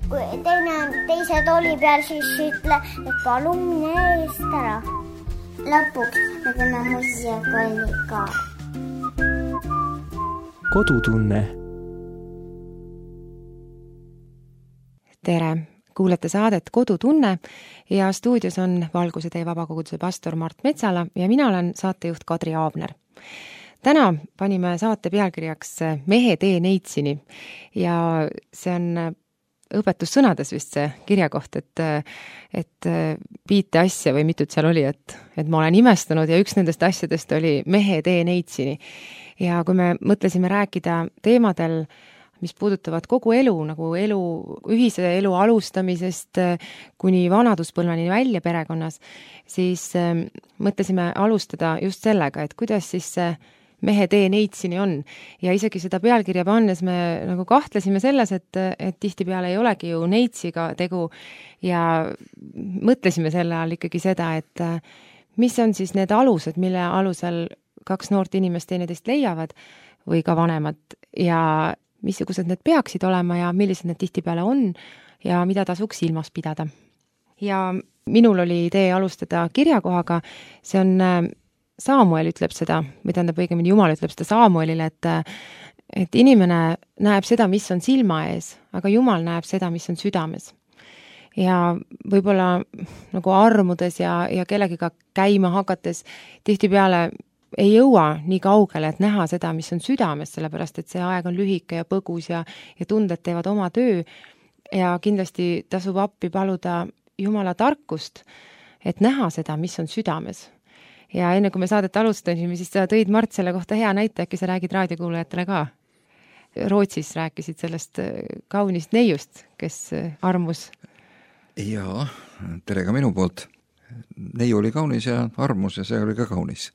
kui teise tooli peal, siis ütle, et palun mine eest ära. Lõpuks me teeme muusikakolli ka. Kodutunne. Tere! Kuulete saadet Kodutunne ja stuudios on Valguse tee vabakoguduse pastor Mart Metsala ja mina olen saatejuht Kadri Aabner. Täna panime saate pealkirjaks Mehe tee neitsini ja see on õpetussõnades vist see kirjakoht, et 5 asja või mitut seal oli, et ma olen imestanud ja üks nendest asjadest oli Mehe tee neitsini. Ja kui me mõtlesime rääkida teemadel, mis puudutavad kogu elu, nagu ühise elu alustamisest kuni vanaduspõlveni välja perekonnas, siis mõtlesime alustada just sellega, et kuidas siis see mehe tee neitsini on. Ja isegi seda pealkirja pannes me nagu kahtlesime selles, et tihtipeale ei olegi ju neitsiga tegu ja mõtlesime selle all ikkagi seda, et mis on siis need alused, mille alusel 2 noort inimest teineteist leiavad või ka vanemad ja missugused need peaksid olema ja millised need tihtipeale on ja mida tasuks silmas pidada. Ja minul oli idee alustada kirjakohaga, see on Saamuel ütleb seda, või tähendab õigemini Jumal ütleb seda Saamuelile, et inimene näeb seda, mis on silma ees, aga Jumal näeb seda, mis on südames. Ja võib-olla nagu armudes ja kellegiga käima hakates tihtipeale ei jõua nii kaugele, et näha seda, mis on südames, sellepärast et see aeg on lühike ja põgus ja tunded teevad oma töö ja kindlasti tasub appi paluda Jumala tarkust, et näha seda, mis on südames. Ja enne kui me saadet alustasime, siis sa tõid Mart selle kohta hea näite, äkki sa räägid raadiokuulajatele ka. Rootsis rääkisid sellest kaunist neiust, kes armus. Jaa, tere ka minu poolt. Neiu oli kaunis ja armus ja see oli ka kaunis.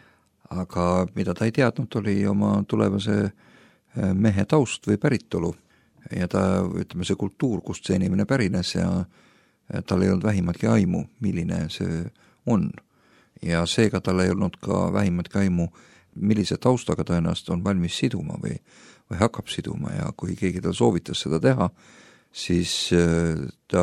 Aga mida ta ei teadnud, oli oma tulevase mehe taust või päritolu. Ja see kultuur, kust see inimene pärines ja tal ei olnud vähimatki aimu, milline see on. Ja seega tal ei olnud ka vähimatki aimu, millise taustaga ta ennast on valmis siduma või hakkab siduma ja kui keegi tal soovitas seda teha, siis ta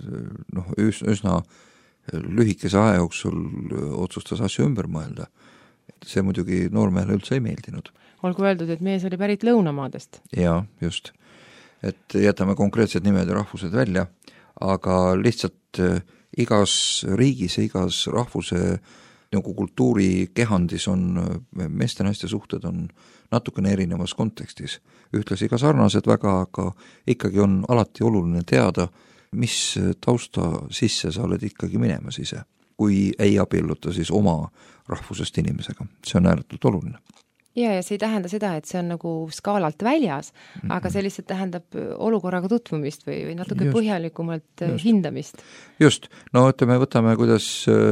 üsna lühikese aja jooksul otsustas asju ümber mõelda. See muidugi noormehele üldse ei meeldinud. Olgu öeldud, et mees oli pärit Lõunamaadest. Jaa, just. Et jätame konkreetsed nimed ja rahvused välja, aga lihtsalt igas riigis ja igas rahvuse nagu kultuuri kehandis on meeste-naiste suhted on natukene erinevas kontekstis. Ühtlasi ka sarnased väga, aga ikkagi on alati oluline teada, mis tausta sisse sa oled ikkagi minemas ise, kui ei abielluta siis oma rahvusest inimesega. See on ääretult oluline. Ja see ei tähenda seda, et see on nagu skaalalt väljas, aga see lihtsalt tähendab olukorraga tutvumist või natuke põhjalikumalt hindamist. Just. No võtame, kuidas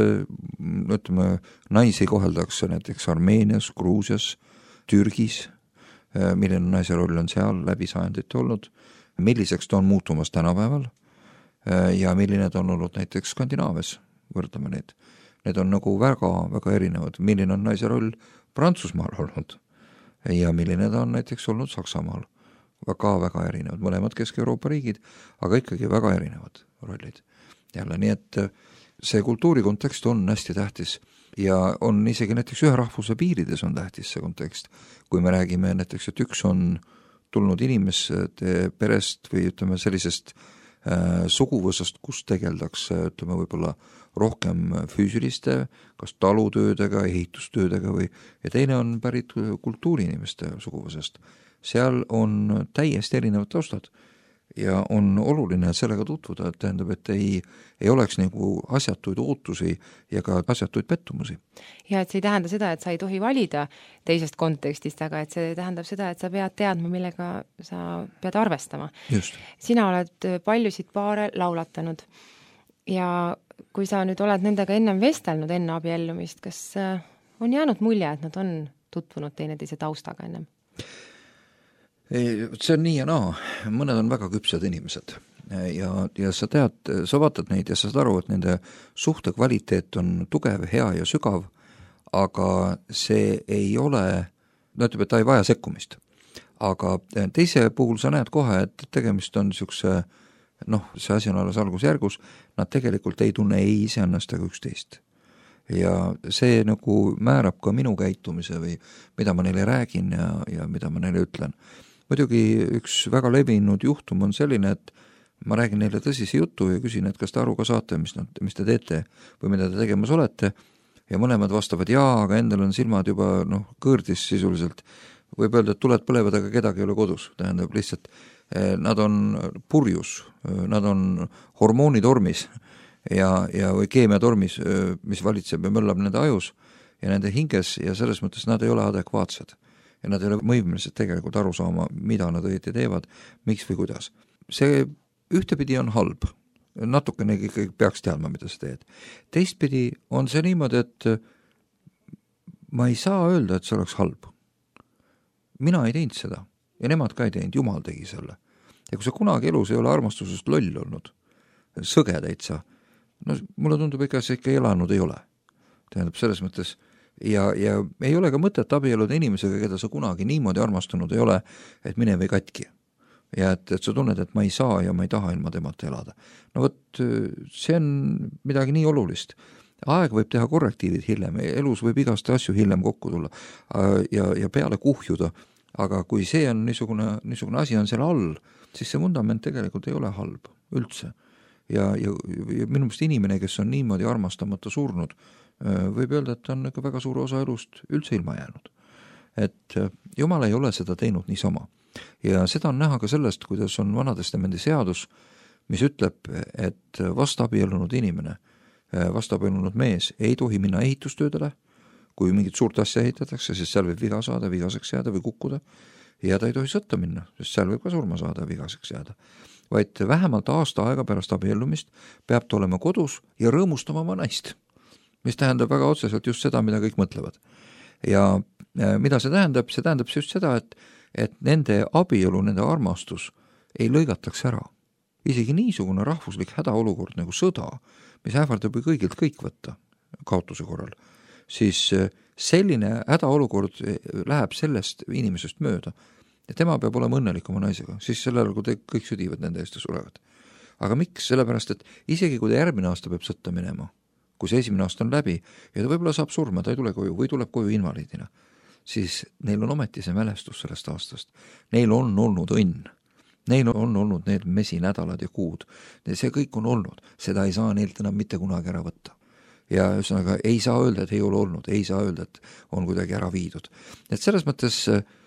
naisi koheldakse näiteks Armeenias, Gruusias, Türgis, milline naise roll on seal läbi sajandite olnud, milliseks ta on muutumas tänapäeval ja milline ta on olnud näiteks Skandinaavias, võrdame neid. Need on nagu väga erinevad, milline on naise roll Prantsusmaal olnud ja milline ta on näiteks olnud Saksamaal. Väga erinevad, mõlemad Kesk-Euroopa riigid, aga ikkagi väga erinevad rollid. Jälle, nii et see kultuuri kontekst on hästi tähtis ja on isegi näiteks ühe rahvuse piirides on tähtis see kontekst. Kui me räägime näiteks, et üks on tulnud inimeste perest või sellisest suguvõsast, kus tegeldakse, võib-olla rohkem füüsiliste, kas talutöödega, ehitustöödega ja teine on pärit kultuuriinimeste suguvõsast. Seal on täiesti erinevad taustad ja on oluline sellega tutvuda, et tähendab, et ei oleks nagu asjatuid ootusi ja ka asjatuid pettumusi. Ja et see ei tähenda seda, et sa ei tohi valida teisest kontekstist, aga et see tähendab seda, et sa pead teadma, millega sa pead arvestama. Just. Sina oled paljusid paare laulatanud ja kui sa nüüd oled nendega ennem vestelnud enne abiellumist, kas on jäänud mulje, et nad on tutvunud teineteise taustaga ennem? See on nii ja naa. Mõned on väga küpsed inimesed ja sa tead, sa vaatad neid ja sa saad aru, et nende suhte kvaliteet on tugev, hea ja sügav, aga see ei ole, ütleb, et ta ei vaja sekkumist. Aga teise puhul sa näed kohe, et tegemist on niisuguse noh, see asi on alles algusjärgus, nad tegelikult ei tunne ei iseennast ega üksteist. Ja see nagu määrab ka minu käitumise või mida ma neile räägin ja mida ma neile ütlen. Muidugi üks väga levinud juhtum on selline, et ma räägin neile tõsise jutu ja küsin, et kas te aru ka saate, mis te teete või mida te tegemas olete, ja mõlemad vastavad jaa, aga endal on silmad juba kõõrdis sisuliselt. Võib öelda, et tuled põlevad, aga kedagi ei ole kodus. Tähendab lihtsalt, nad on purjus, nad on hormoonitormis või keemiatormis, mis valitseb ja möllab nende ajus ja nende hinges ja selles mõttes nad ei ole adekvaatsed. Ja nad ei ole võimelised tegelikult aru saama, mida nad õieti teevad, miks või kuidas. See ühtepidi on halb. Natukene ikkagi peaks teadma, mida sa teed. Teistpidi on see niimoodi, et ma ei saa öelda, et see oleks halb. Mina ei teinud seda ja nemad ka ei teinud, Jumal tegi selle. Ja kui sa kunagi elus ei ole armastusest loll olnud, sõge täitsa, mulle tundub ikka, see ikka elanud ei ole. Tähendab selles mõttes ja ei ole ka mõtet abieluda inimesega, keda sa kunagi niimoodi armastunud ei ole, et mine või katki. Ja et sa tunned, et ma ei saa ja ma ei taha ilma temata elada. No võt, see on midagi nii olulist. Aeg võib teha korrektiivid hiljem, elus võib igast asju hiljem kokku tulla ja peale kuhjuda, aga kui see on niisugune asi on seal all, siis see vundament tegelikult ei ole halb üldse. Ja minu meelest inimene, kes on niimoodi armastamata surnud, võib öelda, et on väga suur osa elust üldse ilma jäänud. Et Jumal ei ole seda teinud niisama. Ja seda on näha ka sellest, kuidas on Vanatestamendi seadus, mis ütleb, et vastaabielunud inimene, vastaabielunud mees ei tohi minna ehitustöödele, kui mingit suurt asja ehitatakse, sest seal võib viga saada, vigaseks jääda või kukkuda, ja ta ei tohi sõtta minna, sest seal võib ka surma saada, vigaseks jääda. Vaid vähemalt aasta aega pärast abiellumist peab ta olema kodus ja rõõmustama oma naist, mis tähendab väga otseselt just seda, mida kõik mõtlevad. Ja mida see tähendab? See tähendab just seda, et nende abielu, nende armastus ei lõigataks ära. Isegi niisugune rahvuslik hädaolukord nagu sõda, mis ähvardab kõigilt kõik võtta kaotuse korral, siis selline hädaolukord läheb sellest inimesest mööda. Ja tema peab olema õnnelik oma naisega, siis sellel, kui te kõik südivad nende eest ja surevad. Aga miks? Sellepärast, et isegi kui ta järgmine aasta peab sõtta minema, kui see esimene aasta on läbi ja ta võib-olla saab surma, ta ei tule koju või tuleb koju invaliidina, siis neil on ometi see mälestus sellest aastast. Neil on olnud õnn. Neil on olnud need mesinädalad ja kuud. See kõik on olnud. Seda ei saa neilt enam mitte kunagi ära võtta. Ja ühesõnaga ei saa öelda, et ei ole olnud, ei saa öelda, et on kuidagi ära viidud. Et selles mõttes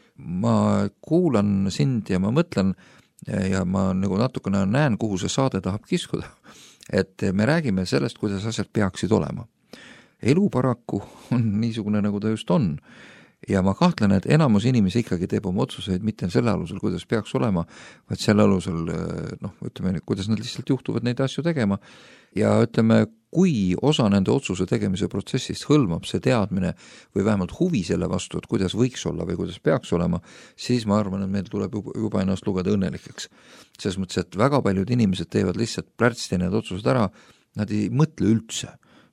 ma kuulan sind ja ma mõtlen ja ma nagu natukene näen, kuhu see saade tahab kiskuda, et me räägime sellest, kuidas asjad peaksid olema. Elu paraku on niisugune, nagu ta just on. Ja ma kahtlen, et enamus inimesi ikkagi teeb oma otsuseid mitte selle alusel, kuidas peaks olema, vaid selle alusel, ütleme, kuidas nad lihtsalt juhtuvad neid asju tegema. Ja ütleme, kui osa nende otsuse tegemise protsessist hõlmab see teadmine või vähemalt huvi selle vastu, et kuidas võiks olla või kuidas peaks olema, siis ma arvan, et meil tuleb juba ennast lugeda õnnelikeks. Selles mõttes, et väga paljud inimesed teevad lihtsalt plärtsti need otsused ära, nad ei mõtle üldse.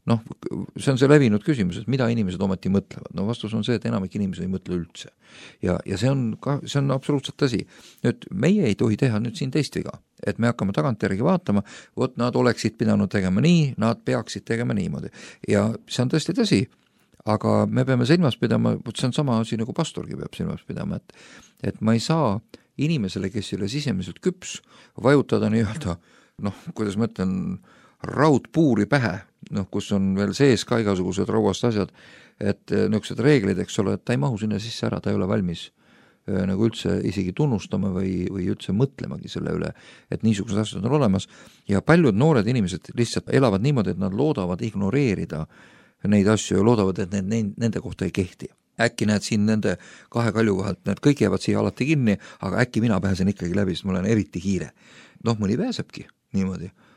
See on see levinud küsimus, et mida inimesed ometi mõtlevad. Vastus on see, et enamik inimesi ei mõtle üldse. Ja see on absoluutselt tõsi. Nüüd meie ei tohi teha nüüd siin teist viga, et me hakkame tagantjärgi vaatama, vot nad oleksid pidanud tegema nii, nad peaksid tegema niimoodi. Ja see on tõesti tõsi, aga me peame silmas pidama, see on sama asi nagu pastorgi peab silmas pidama, et ma ei saa inimesele, kes ei ole sisemiselt küps, vajutada nii-öelda, kuidas ma ütlen, raudpuuri pähe, kus on veel sees ka igasugused rauast asjad, et niisugused reeglid, eks ole, et ta ei mahu sinna sisse ära, ta ei ole valmis nagu üldse isegi tunnustama või üldse mõtlemagi selle üle, et niisugused asjad on olemas ja paljud noored inimesed lihtsalt elavad niimoodi, et nad loodavad ignoreerida neid asju ja loodavad, et nende kohta ei kehti. Äkki näed siin nende kahe kalju vahelt, need kõik jäävad siia alati kinni, aga äkki mina pääsen ikkagi läbi, sest mul on eriti kiire. Mõni pääsebki niimoodi.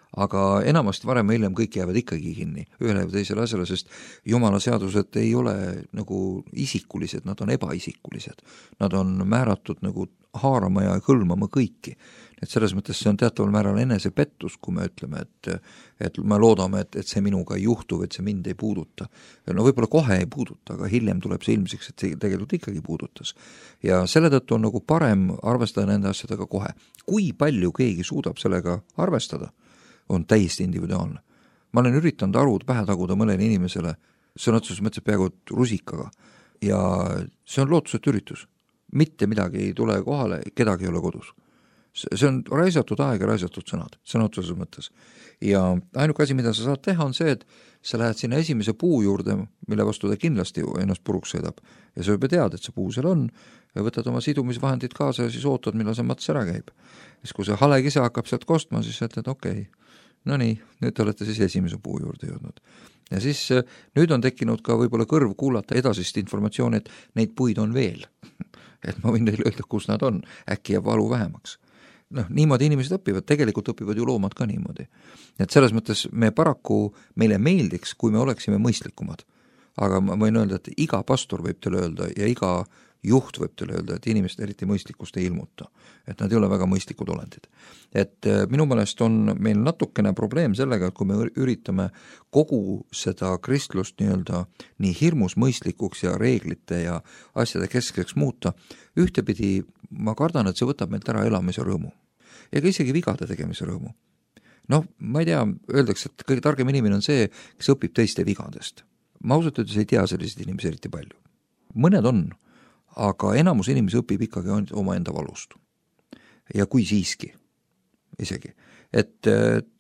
aga enamasti varem või hiljem kõik jäävad ikkagi kinni ühele või teisele asjale, sest Jumala seadused ei ole nagu isikulised, nad on ebaisikulised. Nad on määratud nagu haarama ja hõlmama kõiki. Et selles mõttes see on teataval määral enesepettus, kui me ütleme, et me loodame, et see minuga ei juhtu, et see mind ei puuduta. No võib-olla kohe ei puuduta, aga hiljem tuleb see ilmsiks, et see tegelikult ikkagi puudutas. Ja selle tõttu on nagu parem arvestada nende asjadega kohe. Kui palju keegi suudab sellega arvestada, on täiesti individuaalne. Ma olen üritanud arvud pähe taguda mõnele inimesele, see on otseses mõttes peaaegu rusikaga, ja see on lootusetu üritus. Mitte midagi ei tule kohale, kedagi ei ole kodus. See on raisatud aeg ja raisatud sõnad, sõna otseses mõttes. Ja ainuke asi, mida sa saad teha, on see, et sa lähed sinna esimese puu juurde, mille vastu ta kindlasti ennast puruks sõidab. Ja sa juba tead, et see puu seal on, ja võtad oma sidumisvahendid kaasa ja siis ootad, millal see mats ära käib. Siis kui see hale kise hakkab sealt kostma, siis sa ütled, okei, no nii, nüüd te olete siis esimese puu juurde jõudnud. Ja siis nüüd on tekkinud ka võib-olla kõrv kuulata edasist informatsiooni, et neid puid on veel. Et ma võin neile öelda, kus nad on, äkki jääb valu vähemaks. Niimoodi inimesed õpivad, tegelikult õpivad ju loomad ka niimoodi. Et selles mõttes meile meeldiks, kui me oleksime mõistlikumad. Aga ma võin öelda, et iga pastor võib teile öelda ja iga juht võib teile öelda, et inimesed eriti mõistlikkust ei ilmuta. Et nad ei ole väga mõistlikud olendid. Et minu meelest on meil natukene probleem sellega, et kui me üritame kogu seda kristlust nii hirmus mõistlikuks ja reeglite ja asjade keskeks muuta, ühtepidi ma kardan, et see võtab meilt ära elamise rõõmu. Ja ka isegi vigade tegemise rõõmu. Ma ei tea, öeldakse, et kõige targem inimene on see, kes õpib teiste vigadest. Ma ausalt öeldes ei tea selliseid inimesi eriti palju. Mõned on, aga enamus inimesi õpib ikkagi oma enda valust. Ja kui siiski, isegi. Et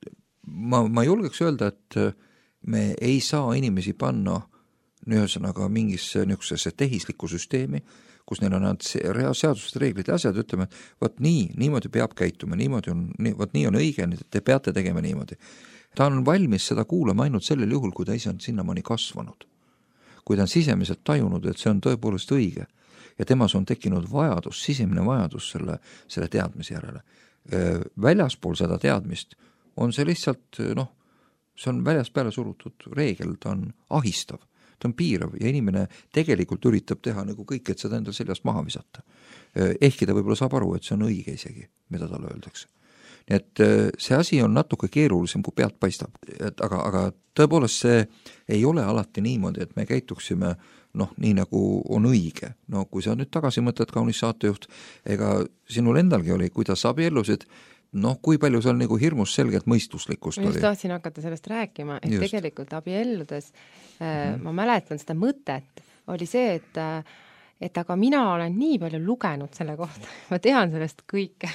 ma julgeks öelda, et me ei saa inimesi panna ühesõnaga mingisse niisugusesse tehislikku süsteemi, kus neil on seadused, reeglid ja asjad, ütleme, et võt niimoodi peab käituma, nii on õige, te peate tegema niimoodi. Ta on valmis seda kuulama ainult sellel juhul, kui ta ise on sinnamaani kasvanud. Kui ta on sisemiselt tajunud, et see on tõepoolest õige ja temas on tekkinud vajadus, sisemine vajadus selle teadmise järele. Väljaspool seda teadmist on see lihtsalt, see on väljast peale surutud reegel, ta on ahistav. Ta on piirav ja inimene tegelikult üritab teha nagu kõik, et seda endal seljast maha visata. Ehkki ta võib-olla saab aru, et see on õige isegi, mida talle öeldakse. Nii et see asi on natuke keerulisem, kui pealt paistab. Aga tõepoolest see ei ole alati niimoodi, et me käituksime nii nagu on õige. Kui sa nüüd tagasi mõtled, kaunis saatejuht, ega sinul endalgi oli, kuidas sa abiellusid, kui palju seal nagu hirmus selgelt mõistuslikkust oli? Just tahtsin hakata sellest rääkima, et tegelikult abielludes ma mäletan seda mõtet, oli see, et aga mina olen nii palju lugenud selle kohta, ma tean sellest kõike.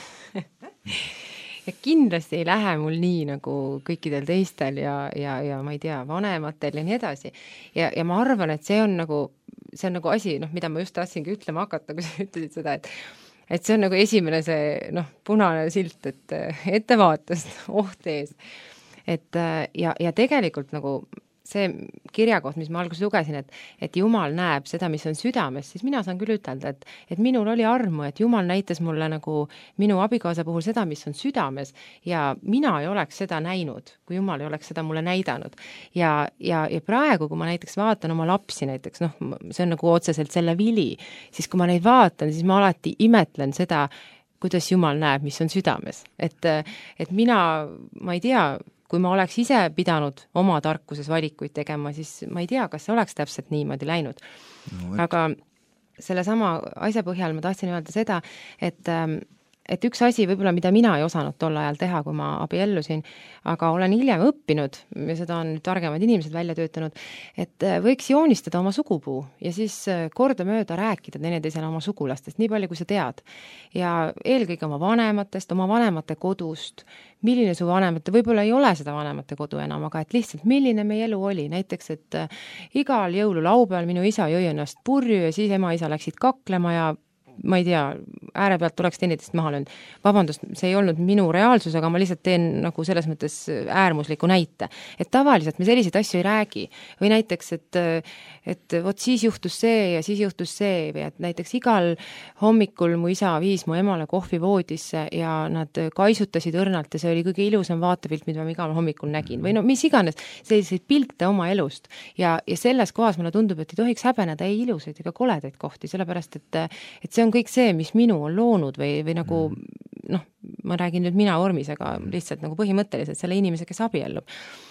Ja kindlasti ei lähe mul nii nagu kõikidel teistel ja ma ei tea, vanematel ja nii edasi. Ja ma arvan, et see on nagu asi, mida ma just tahtsingi ütlema hakata, kui sa ütlesid seda, et see on nagu esimene see punane silt, et ettevaatest oht ees. Ja tegelikult nagu see kirjakoht, mis ma alguses lugesin, et Jumal näeb seda, mis on südames, siis mina saan küll ütelda, et minul oli armu, et Jumal näitas mulle nagu minu abikaasa puhul seda, mis on südames ja mina ei oleks seda näinud, kui Jumal ei oleks seda mulle näidanud. Ja praegu, kui ma näiteks vaatan oma lapsi näiteks, see on nagu otseselt selle vili, siis kui ma neid vaatan, siis ma alati imetlen seda, kuidas Jumal näeb, mis on südames. Et mina ei tea, kui ma oleks ise pidanud oma tarkuses valikuid tegema, siis ma ei tea, kas see oleks täpselt niimoodi läinud. Aga selle sama asja põhjal ma tahtsin öelda seda, et üks asi võib-olla, mida mina ei osanud tol ajal teha, kui ma abiellusin, aga olen hiljem õppinud, ja seda on targemad inimesed välja töötanud, et võiks joonistada oma sugupuu ja siis kordamööda rääkida teineteisele oma sugulastest, nii palju kui sa tead. Ja eelkõige oma vanematest, oma vanemate kodust, milline su vanemate, võib-olla ei ole seda vanemate kodu enam, aga et lihtsalt milline meie elu oli. Näiteks, et igal jõululaupäeval minu isa jõi ennast purju ja siis ema-isa läksid kaklema ja ma ei tea, ääre pealt tuleks teineteist maha löönud. Vabandust, see ei olnud minu reaalsus, aga ma lihtsalt teen nagu selles mõttes äärmusliku näite. Et tavaliselt me selliseid asju ei räägi. Või näiteks, et vot siis juhtus see ja siis juhtus see, või et näiteks igal hommikul mu isa viis mu emale kohvivoodisse ja nad kaisutasid õrnalt ja see oli kõige ilusam vaatepilt, mida ma igal hommikul nägin. Või no mis iganes, selliseid pilte oma elust. Ja selles kohas mulle tundub, et ei tohiks häbeneda ei ilusaid ega koledaid kohti, sellepärast, et see on kõik see, mis minu on loonud või nagu, noh, ma räägin nüüd mina vormis, aga lihtsalt nagu põhimõtteliselt selle inimese, kes abiellub.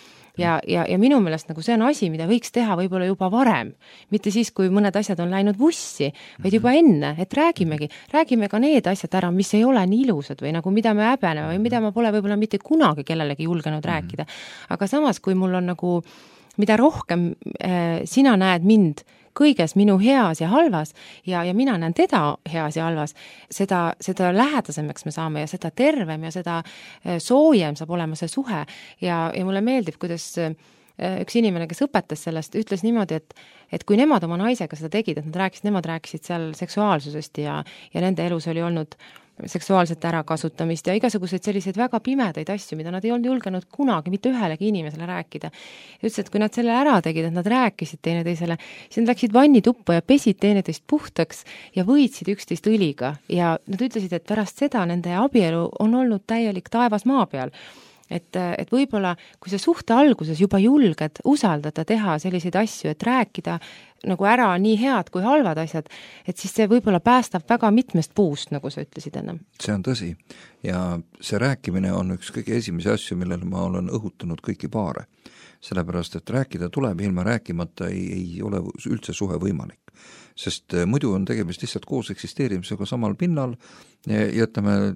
Ja minu meelest nagu see on asi, mida võiks teha võib-olla juba varem, mitte siis, kui mõned asjad on läinud bussi, vaid juba enne, et räägime ka need asjad ära, mis ei ole nii ilusad või nagu mida me häbeneme või mida ma pole võib-olla mitte kunagi kellelegi julgenud rääkida. Aga samas, kui mul on nagu, mida rohkem sina näed mind kõiges minu heas ja halvas ja mina näen teda heas ja halvas, seda lähedasemaks me saame ja seda tervem ja seda soojem saab olema see suhe ja mulle meeldib, kuidas üks inimene, kes õpetas sellest, ütles niimoodi, et kui nemad oma naisega seda tegid, et nemad rääkisid seal seksuaalsusest ja nende elus oli olnud seksuaalset ärakasutamist ja igasuguseid selliseid väga pimedaid asju, mida nad ei olnud julgenud kunagi mitte ühelegi inimesele rääkida. Ja ütles, et kui nad selle ära tegid, et nad rääkisid teineteisele, siis nad läksid vannituppa ja pesid teineteist puhtaks ja võitsid üksteist õliga ja nad ütlesid, et pärast seda nende abielu on olnud täielik taevas maa peal. Et võib-olla, kui sa suhte alguses juba julged usaldada, teha selliseid asju, et rääkida nagu ära nii head kui halvad asjad, et siis see võib-olla päästab väga mitmest puust, nagu sa ütlesid enne. See on tõsi ja see rääkimine on üks kõige esimese asju, millele ma olen õhutanud kõiki paare. Sellepärast, et rääkida tuleb ilma rääkimata ei ole üldse suhe võimalik. Sest muidu on tegemist lihtsalt koos eksisteerimisega samal pinnal ja ütleme,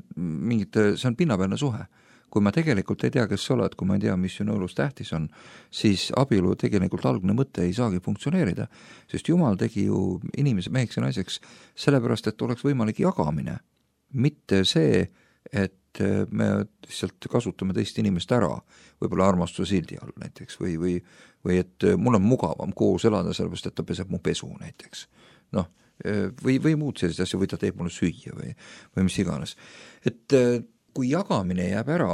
see on pinnapealne suhe. Kui ma tegelikult ei tea, kes sa oled, kui ma ei tea, mis sinu elus tähtis on, siis abielu tegelikult algne mõte ei saagi funktsioneerida, sest Jumal tegi ju inimese meheks ja naiseks sellepärast, et oleks võimalik jagamine, mitte see, et me lihtsalt kasutame teist inimest ära, võib-olla armastuse sildi all näiteks, või et mul on mugavam koos elada sellepärast, et ta peseb mu pesu näiteks, noh, või muud sellised asja, või ta teeb mulle süüa või mis iganes, et kui jagamine jääb ära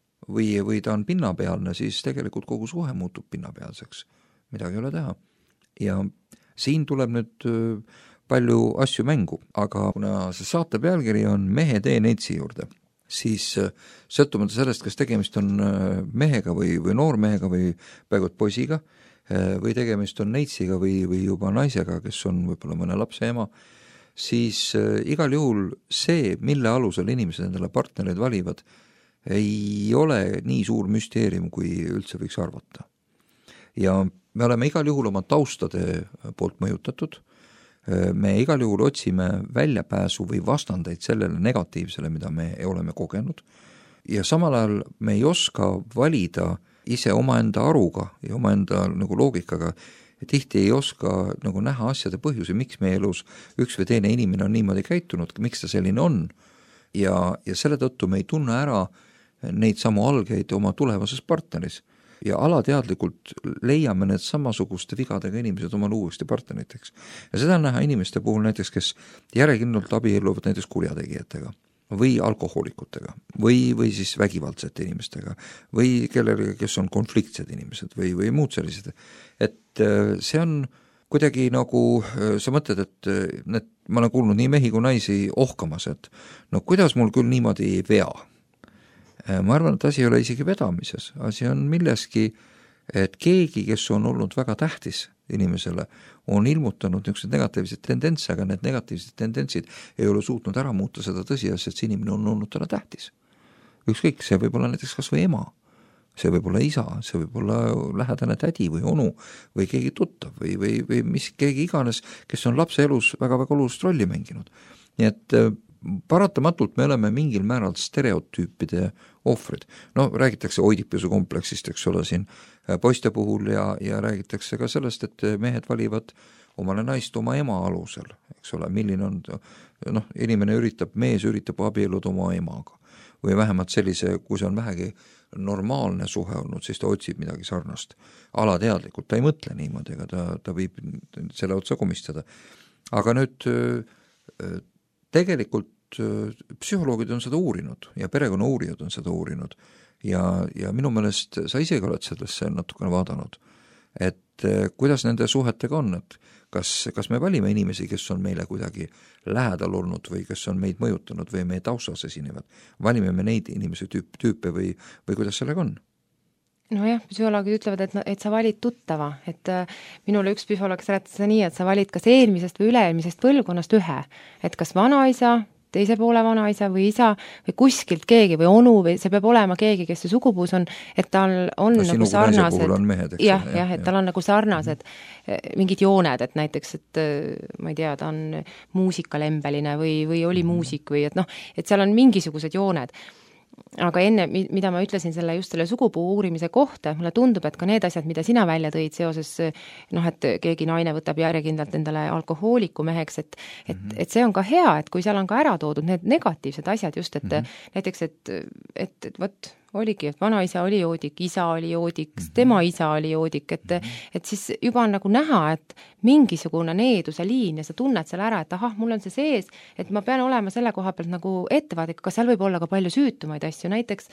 või ta on pinnapealne, siis tegelikult kogu suhe muutub pinnapealseks. Midagi ei ole teha. Ja siin tuleb nüüd palju asju mängu, aga kuna see saate pealkiri on Mehe tee neitsi juurde, siis sõltumata sellest, kas tegemist on mehega või noormehega või päevad poisiga või tegemist on neitsiga või juba naisega, kes on võib-olla mõne lapse ema, siis igal juhul see, mille alusel inimesed endale partnereid valivad, ei ole nii suur müsteerium, kui üldse võiks arvata. Ja me oleme igal juhul oma taustade poolt mõjutatud, me igal juhul otsime väljapääsu või vastandeid sellele negatiivsele, mida me oleme kogenud, ja samal ajal me ei oska valida ise omaenda aruga ja omaenda nagu loogikaga, tihti ei oska nagu näha asjade põhjuse, miks meie elus üks või teine inimene on niimoodi käitunud, miks ta selline on ja selle tõttu me ei tunne ära neid samu algeid oma tulevases partneris ja alateadlikult leiame need samasuguste vigadega inimesed oma uuesti partneriteks. Ja seda on näha inimeste puhul näiteks, kes järjekindlalt abielluvad näiteks kurjategijatega või alkohoolikutega või siis vägivaldsete inimestega või kellega, kes on konfliktsed inimesed või muud sellised. Et see on kuidagi nagu, sa mõtled, et ma olen kuulnud nii mehi kui naisi ohkamas, et no kuidas mul küll niimoodi ei vea. Ma arvan, et asi ei ole isegi vedamises, asi on milleski, et keegi, kes on olnud väga tähtis inimesele, on ilmutanud niisugused negatiivsed tendentse, aga need negatiivsed tendentsid ei ole suutnud ära muuta seda tõsiasja, et see inimene on olnud talle tähtis. Ükskõik, see võib olla näiteks kas või ema, see võib olla isa, see võib olla lähedane tädi või onu või keegi tuttav või mis keegi iganes, kes on lapse elus väga-väga olulist rolli mänginud. Nii et paratamatult me oleme mingil määral stereotüüpide ohvrid. No räägitakse Oidipisu kompleksist, eks ole, siin poiste puhul ja räägitakse ka sellest, et mehed valivad omale naist oma ema alusel, eks ole, milline on, noh, mees üritab abielluda oma emaga või vähemalt sellise, kui see on vähegi normaalne suhe olnud, siis ta otsib midagi sarnast. Alateadlikult, ta ei mõtle niimoodi, ega ta võib selle otsa komistada. Aga nüüd tegelikult psühholoogid on seda uurinud ja perekonnauurijad on seda uurinud ja minu meelest sa isegi oled sellesse natukene vaadanud, et kuidas nende suhetega on, et kas me valime inimesi, kes on meile kuidagi lähedal olnud või kes on meid mõjutanud või meie taustas esinevad, valime me neid inimesi tüüpe või kuidas sellega on? Nojah, psühholoogid ütlevad, et sa valid tuttava, et minule üks psühholoog rääkis seda nii, et sa valid kas eelmisest või üle-eelmisest põlvkonnast ühe, et kas vanaisa, teise poole vanaisa või isa või kuskilt keegi või onu või see peab olema keegi, kes see sugupuus on, et tal on nagu sarnased, et tal on nagu sarnased mingid jooned, et näiteks, et ma ei tea, ta on muusikalembeline või oli muusik või et noh, et seal on mingisugused jooned. Aga enne, mida ma ütlesin just selle sugupuu uurimise kohta, mulle tundub, et ka need asjad, mida sina välja tõid seoses, et keegi naine võtab järjekindlalt endale alkohooliku meheks, et see on ka hea, et kui seal on ka ära toodud need negatiivsed asjad just, et näiteks, et vot oligi, et vanaisa oli joodik, isa oli joodik, tema isa oli joodik, et siis juba on nagu näha, et mingisugune needuse liin ja sa tunned selle ära, et ahah, mul on see sees, et ma pean olema selle koha pealt nagu ettevaadik, aga seal võib olla ka palju süütumaid asju, näiteks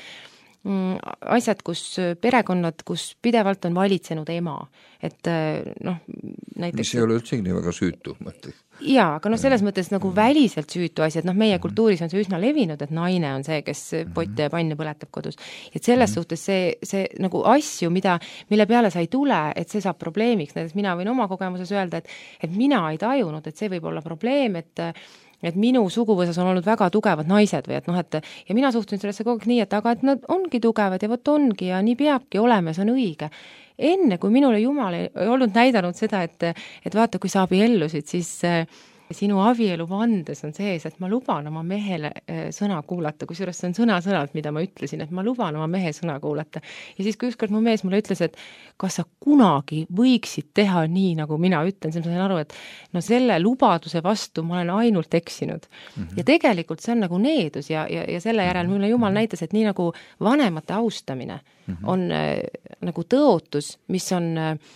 asjad, kus perekonnad, kus pidevalt on valitsenud ema, et näiteks mis ei ole üldsegi nii väga süütu, mõtleks. Jaa, aga selles mõttes nagu väliselt süütu asjad, meie kultuuris on see üsna levinud, et naine on see, kes potte ja panne põletab kodus. Et selles suhtes see nagu asju, mille peale sa ei tule, et see saab probleemiks, näiteks mina võin oma kogemuses öelda, et mina ei tajunud, et see võib olla probleem, et minu suguvõsas on olnud väga tugevad naised või et ja mina suhtun sellesse kogu aeg nii, et aga et nad ongi tugevad ja vot ongi ja nii peabki olema, see on õige. Enne, kui minule Jumal ei olnud näidanud seda, et vaata, kui sa abiellusid, siis sinu abielu vandes on sees, et ma luban oma mehele sõna kuulata, kusjuures see on sõna-sõnalt, mida ma ütlesin, et ma luban oma mehe sõna kuulata. Ja siis, kui ükskord mu mees mulle ütles, et kas sa kunagi võiksid teha nii, nagu mina ütlen, siis ma sain aru, et no selle lubaduse vastu ma olen ainult eksinud. Ja tegelikult see on nagu needus ja selle järel mulle Jumal näitas, et nii nagu vanemate austamine on nagu tõotus, mis on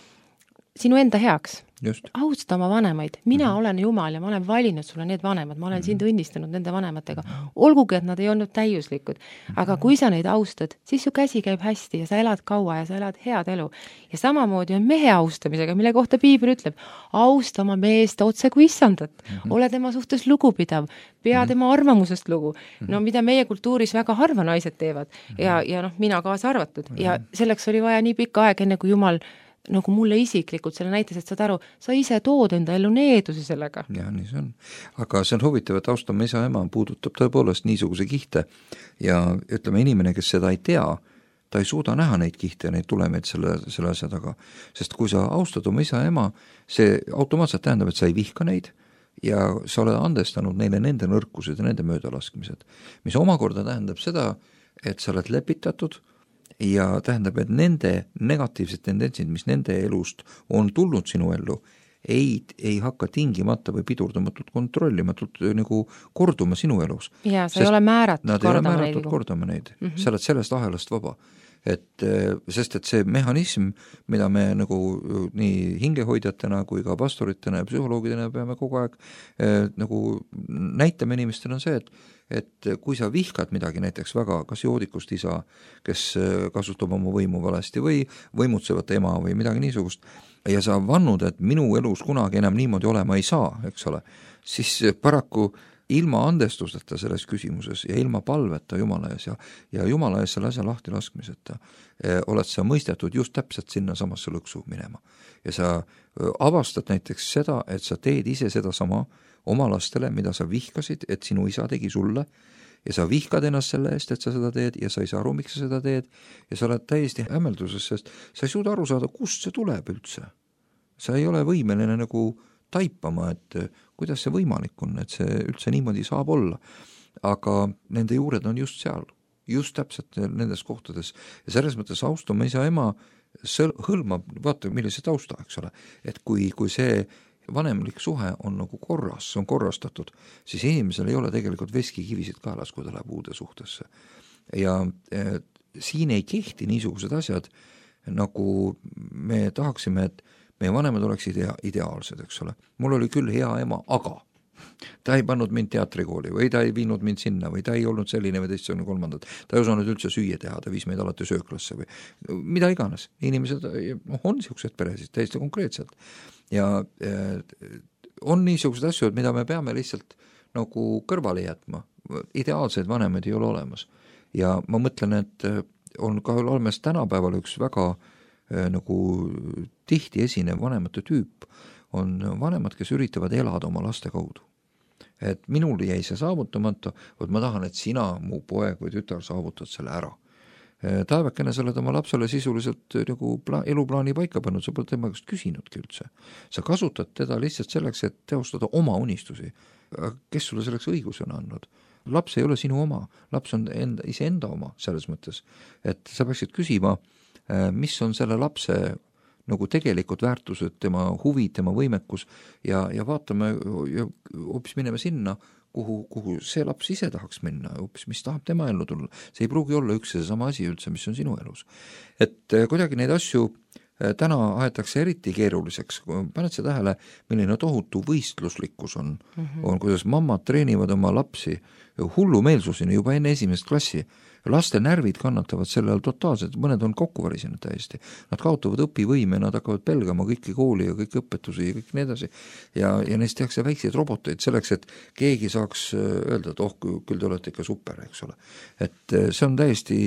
sinu enda heaks. Just. Austa oma vanemaid. Mina olen Jumal ja ma olen valinud sulle need vanemad. Ma olen sind õnnistanud nende vanematega. Olgugi, et nad ei olnud täiuslikud. Aga kui sa neid austad, siis su käsi käib hästi ja sa elad kaua ja sa elad head elu. Ja samamoodi on mehe austamisega, mille kohta Piibel ütleb, austa oma meest otse kui issandat. Ole tema suhtes lugupidav. Pea tema arvamusest lugu. No mida meie kultuuris väga harva naised teevad. Ja mina kaasa arvatud. Ja selleks oli vaja nii pikka aeg, enne kui Jumal nagu mulle isiklikult selle näitas, et saad aru, sa ise tood enda elu needuse sellega. Ja, nii see on. Aga see on huvitav, et austama isa ema puudutab tõepoolest niisuguse kihte ja ütleme, inimene, kes seda ei tea, ta ei suuda näha neid kihte ja neid tulemeid selle asja taga. Sest kui sa austad oma isa ema, see automaatselt tähendab, et sa ei vihka neid ja sa oled andestanud neile nende nõrkused ja nende möödalaskmised, mis omakorda tähendab seda, et sa oled lepitatud ja tähendab, et nende negatiivsed tendentsid, mis nende elust on tulnud sinu ellu, ei hakka tingimata või pidurdamatult kontrollimatult nagu korduma sinu elus. Ja sa ei ole määratud nad ei ole määratud kordama neid. Sa oled sellest ahelast vaba. Sest see mehhanism, mida me nagu nii hingehoidjatena kui ka pastoritena ja psühholoogidena peame kogu aeg nagu näitame inimestele on see, et kui sa vihkad midagi näiteks väga, kas joodikust isa, kes kasutab oma võimu valesti või võimutsevat ema või midagi niisugust, ja sa vannud, et minu elus kunagi enam niimoodi olema ei saa, eks ole, siis paraku ilma andestuseta selles küsimuses ja ilma palveta Jumala ees ja Jumala ees selle asja lahti laskmiseta oled sa mõistetud just täpselt sinna samasse lõksu minema. Ja sa avastad näiteks seda, et sa teed ise seda sama oma lastele, mida sa vihkasid, et sinu isa tegi sulle ja sa vihkad ennast selle eest, et sa seda teed ja sa ei saa aru, miks sa seda teed ja sa oled täiesti hämmelduses, sest sa ei suuda aru saada, kust see tuleb üldse. Sa ei ole võimeline nagu taipama, et kuidas see võimalik on, et see üldse niimoodi saab olla. Aga nende juured on just seal, just täpselt nendes kohtades. Ja selles mõttes austama isa ema hõlmab, vaata millise tausta, eks ole, et kui see vanemlik suhe on nagu korras, on korrastatud, siis inimesel ei ole tegelikult veskikivisid kaelas, kui ta läheb uude suhtesse. Ja siin ei kehti niisugused asjad, nagu me tahaksime, et meie vanemad oleksid ideaalsed, eks ole. Mul oli küll hea ema, aga ta ei pannud mind teatrikooli või ta ei viinud mind sinna või ta ei olnud selline või teist kolmandat. Ta ei osanud üldse süüa teha, ta viis meid alati sööklasse või mida iganes. Inimesed on niisugused peresid täiesti konkreetselt. Ja on niisugused asjad, mida me peame lihtsalt nagu kõrvale jätma. Ideaalseid vanemaid ei ole olemas. Ja ma mõtlen, et on ka olemas tänapäeval üks väga nagu tihti esinev vanemate tüüp, on vanemad, kes üritavad elada oma laste kaudu. Et minul jäi see saavutamata, et ma tahan, et sina, mu poeg või tütar saavutad selle ära. Taevakene sa oled oma lapsele sisuliselt nagu eluplaani paika pannud, sa pole tema käest küsinudki üldse. Sa kasutad teda lihtsalt selleks, et teostada oma unistusi. Kes sulle selleks õiguse on andnud? Laps ei ole sinu oma, laps on iseenda oma selles mõttes, et sa peaksid küsima, mis on selle lapse nagu tegelikult väärtused, tema huvid, tema võimekus ja vaatame ja hoopis mineme sinna, kuhu see laps ise tahaks minna, hoopis mis tahab tema ellu tulla. See ei pruugi olla üks ja sama asi üldse, mis on sinu elus. Et kuidagi neid asju täna aetakse eriti keeruliseks, paned see tähele, milline tohutu võistluslikkus on, kuidas mammad treenivad oma lapsi hullumeelsuseni juba enne esimest klassi. Laste närvid kannatavad selle all totaalselt, mõned on kokku varisenud täiesti. Nad kaotavad õpivõime, nad hakkavad pelgama kõiki kooli ja kõiki õpetusi ja kõik nii edasi. Ja neist tehakse väikseid roboteid selleks, et keegi saaks öelda, et küll te olete ikka super, eks ole. Et see on täiesti,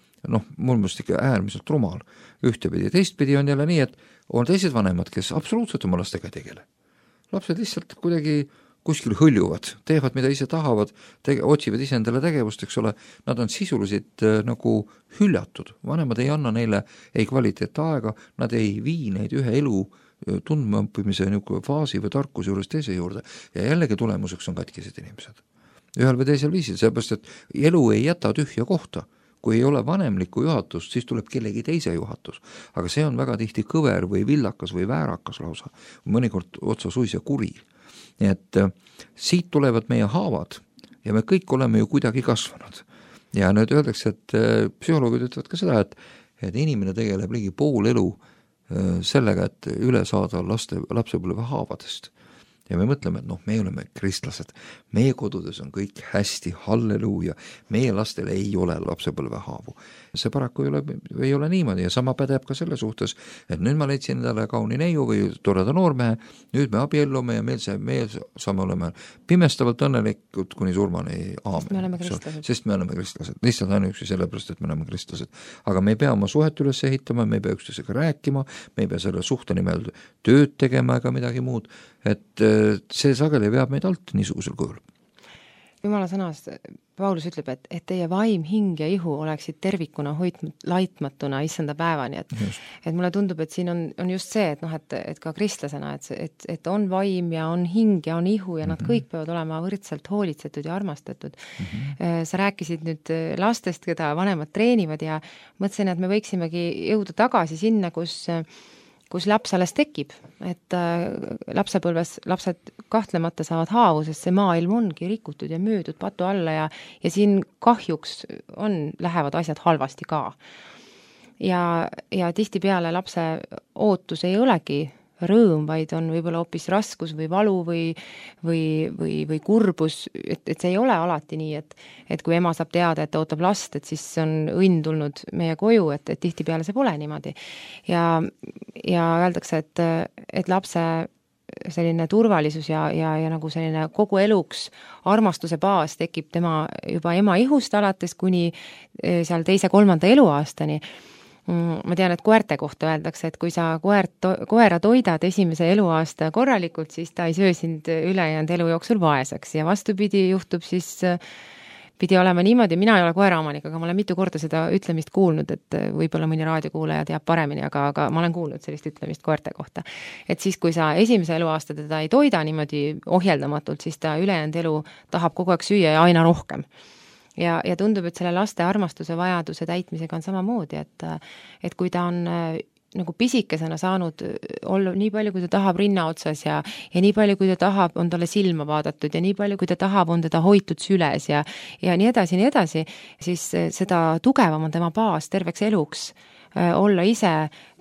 mul mõist ikka äärmiselt rumal ühtepidi. Teistpidi on jälle nii, et on teised vanemad, kes absoluutselt oma lastega ei tegele. Lapsed lihtsalt kuidagi kuskil hõljuvad, teevad, mida ise tahavad, otsivad ise endale tegevust, eks ole, nad on sisuliselt nagu hüljatud. Vanemad ei anna neile ei kvaliteet aega, nad ei vii neid ühe elu tundmaõppimise faasi või tarkuse juures teise juurde ja jällegi tulemuseks on katkised inimesed. Ühel või teisel viisil, sellepärast, et elu ei jäta tühja kohta. Kui ei ole vanemlikku juhatust, siis tuleb kellegi teise juhatus. Aga see on väga tihti kõver või villakas või väärakas lausa. Mõnikord otsa suisa kuri. Nii et siit tulevad meie haavad ja me kõik oleme ju kuidagi kasvanud. Ja nüüd öeldakse, et psühholoogid ütlevad ka seda, et inimene tegeleb ligi pool elu sellega, et üle saada lapsepõlve haavadest. Ja me mõtleme, et me oleme kristlased, meie kodudes on kõik hästi, halleluuja, meie lastel ei ole lapsepõlve haavu. See paraku ei ole niimoodi ja sama pädeb ka selle suhtes, et nüüd ma leidsin endale kauni neiu või toreda noormehe, nüüd me abiellume ja meil saame olema pimestavalt õnnelikud kuni surmani. Sest me oleme kristlased. Lihtsalt ainuüksi sellepärast, et me oleme kristlased. Aga me ei pea oma suhet üles ehitama, me ei pea üksteisega rääkima, me ei pea selle suhte nimel tööd tegema ega midagi muud, et see sageli veab meid alt niisugusel kujul. Jumala sõnas, Paulus ütleb, et teie vaim, hing ja ihu oleksid tervikuna laitmatuna issanda päevani, et mulle tundub, et siin on just see, et ka kristlasena, et on vaim ja on hing ja on ihu ja nad kõik peavad olema võrdselt hoolitsetud ja armastatud. Sa rääkisid nüüd lastest, keda vanemad treenivad ja mõtlesin, et me võiksimegi jõuda tagasi sinna, kus laps alles tekib, et lapsepõlves lapsed kahtlemata saavad haavu, sest see maailm ongi rikutud ja müüdud patu alla ja siin kahjuks lähevad asjad halvasti ka. Ja tihtipeale lapse ootus ei olegi rõõm, vaid on võib-olla hoopis raskus või valu või kurbus, et see ei ole alati nii, et kui ema saab teada, et ootab last, et siis on õnn tulnud meie koju, et tihtipeale see pole niimoodi. Ja öeldakse, et lapse selline turvalisus ja nagu selline kogu eluks armastuse baas tekib tema juba ema ihust alates kuni seal 2.–3. eluaastani. Ma tean, et koerte kohta öeldakse, et kui sa koera toidad esimese eluaasta korralikult, siis ta ei söö sind ülejäänud elu jooksul vaeseks ja vastupidi juhtub siis pidi olema niimoodi, mina ei ole koeraomanik, aga ma olen mitu korda seda ütlemist kuulnud, et võib-olla mõni raadiokuulaja teab paremini, aga ma olen kuulnud sellist ütlemist koerte kohta. Et siis, kui sa esimese eluaasta teda ei toida niimoodi ohjeldamatult, siis ta ülejäänud elu tahab kogu aeg süüa ja aina rohkem. Ja tundub, et selle laste armastuse vajaduse täitmisega on samamoodi, et kui ta on nagu pisikesena saanud olla nii palju, kui ta tahab rinna otsas ja nii palju, kui ta tahab, on talle silma vaadatud ja nii palju, kui ta tahab, on teda hoitud süles ja nii edasi, siis seda tugevam on tema baas terveks eluks olla ise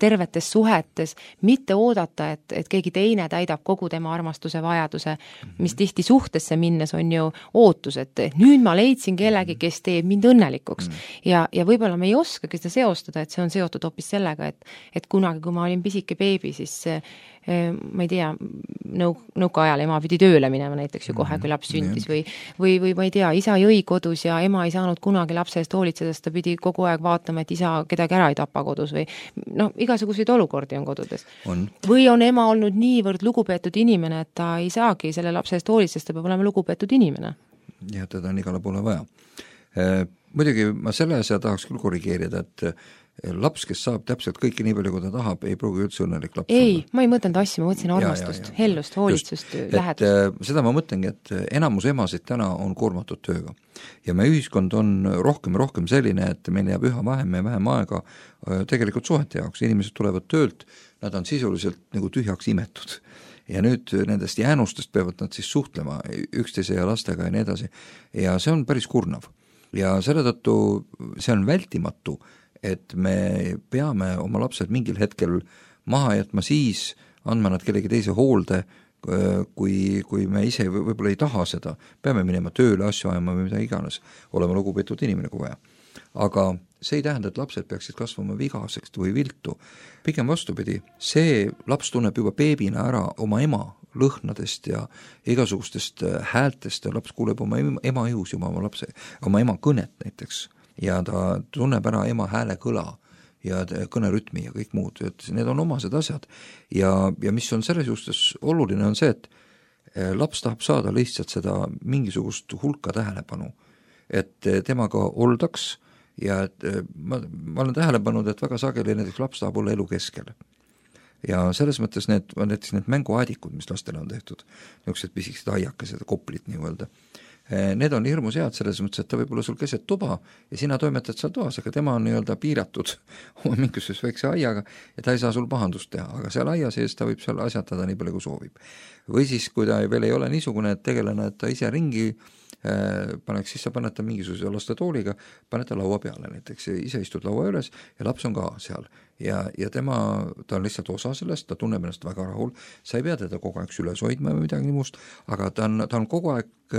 tervetes suhetes, mitte oodata, et keegi teine täidab kogu tema armastuse vajaduse, mis tihti suhtesse minnes on ju ootus, et nüüd ma leidsin kellegi, kes teeb mind õnnelikuks. Ja võib-olla me ei oskagi seda seostada, et see on seotud hoopis sellega, et kunagi, kui ma olin pisike beebi, siis ma ei tea, nõukaajal ema pidi tööle minema näiteks ju kohe, kui laps sündis või ma ei tea, isa jõi kodus ja ema ei saanud kunagi lapse eest hoolitseda, sest ta pidi kogu aeg vaatama, et isa kedagi ära ei tapa kodus või igasuguseid olukordi on kodudes. Või on ema olnud niivõrd lugupeetud inimene, et ta ei saagi selle lapse eest hoolitseda, ta peab olema lugupeetud inimene. Ja teda on igale poole vaja. Muidugi ma selle asja tahaks küll korrigeerida, et laps, kes saab täpselt kõike nii palju, kui ta tahab, ei pruugi üldse õnnelik laps olla. Ma ei mõtlenud asja, ma mõtlesin armastust, hellust, hoolitsust, lähedust. Seda ma mõtlengi, et enamus emasid täna on koormatud tööga. Ja meie ühiskond on rohkem selline, et meil jääb üha vähem ja vähem aega tegelikult suhete jaoks. Inimesed tulevad töölt, nad on sisuliselt nagu tühjaks imetud. Ja nüüd nendest jäänustest peavad nad siis suhtlema üksteise ja lastega ja nii edasi. Ja see on päris kurnav. Ja selle tõttu see on vältimatu, et me peame oma lapsed mingil hetkel maha jätma siis, andma nad kellegi teise hoolde, kui me ise võib-olla ei taha seda, peame minema tööle, asju ajama või mida iganes, olema lugupeetud inimene kui vaja. Aga see ei tähenda, et lapsed peaksid kasvama vigaseks või viltu. Pigem vastupidi, see laps tunneb juba beebina ära oma ema lõhnadest ja igasugustest häältest ja laps kuuleb oma ema ihus juba oma ema kõnet näiteks. Ja ta tunneb ära ema hääle kõla ja kõnerütmi ja kõik muud, et need on omased asjad. Ja mis on selles justes oluline on see, et laps tahab saada lihtsalt seda mingisugust hulka tähelepanu, et temaga oldaks ja et ma olen tähelepanud, et väga sageli näiteks laps tahab olla elu keskel. Ja selles mõttes need mänguaadikud, mis lastele on tehtud, niisugused pisikesed aiakesed, koplit nii öelda, need on hirmus head selles mõttes, et ta võib olla sul keset tuba ja sina toimetad seal toas, aga tema on nii-öelda piiratud oma mingisuses väikse aiaga ja ta ei saa sul pahandust teha, aga seal aia sees ta võib seal asjatada nii palju, kui soovib. Või siis, kui ta veel ei ole niisugune tegelane, et ta ise ringi paneks, siis sa paned ta mingisuguse lastetooliga, paned ta laua peale näiteks, ise istud laua üles ja laps on ka seal ja ta on lihtsalt osa sellest, ta tunneb ennast väga rahul, sa ei pea teda kogu aeg süles hoidma või midagi muust, aga ta on kogu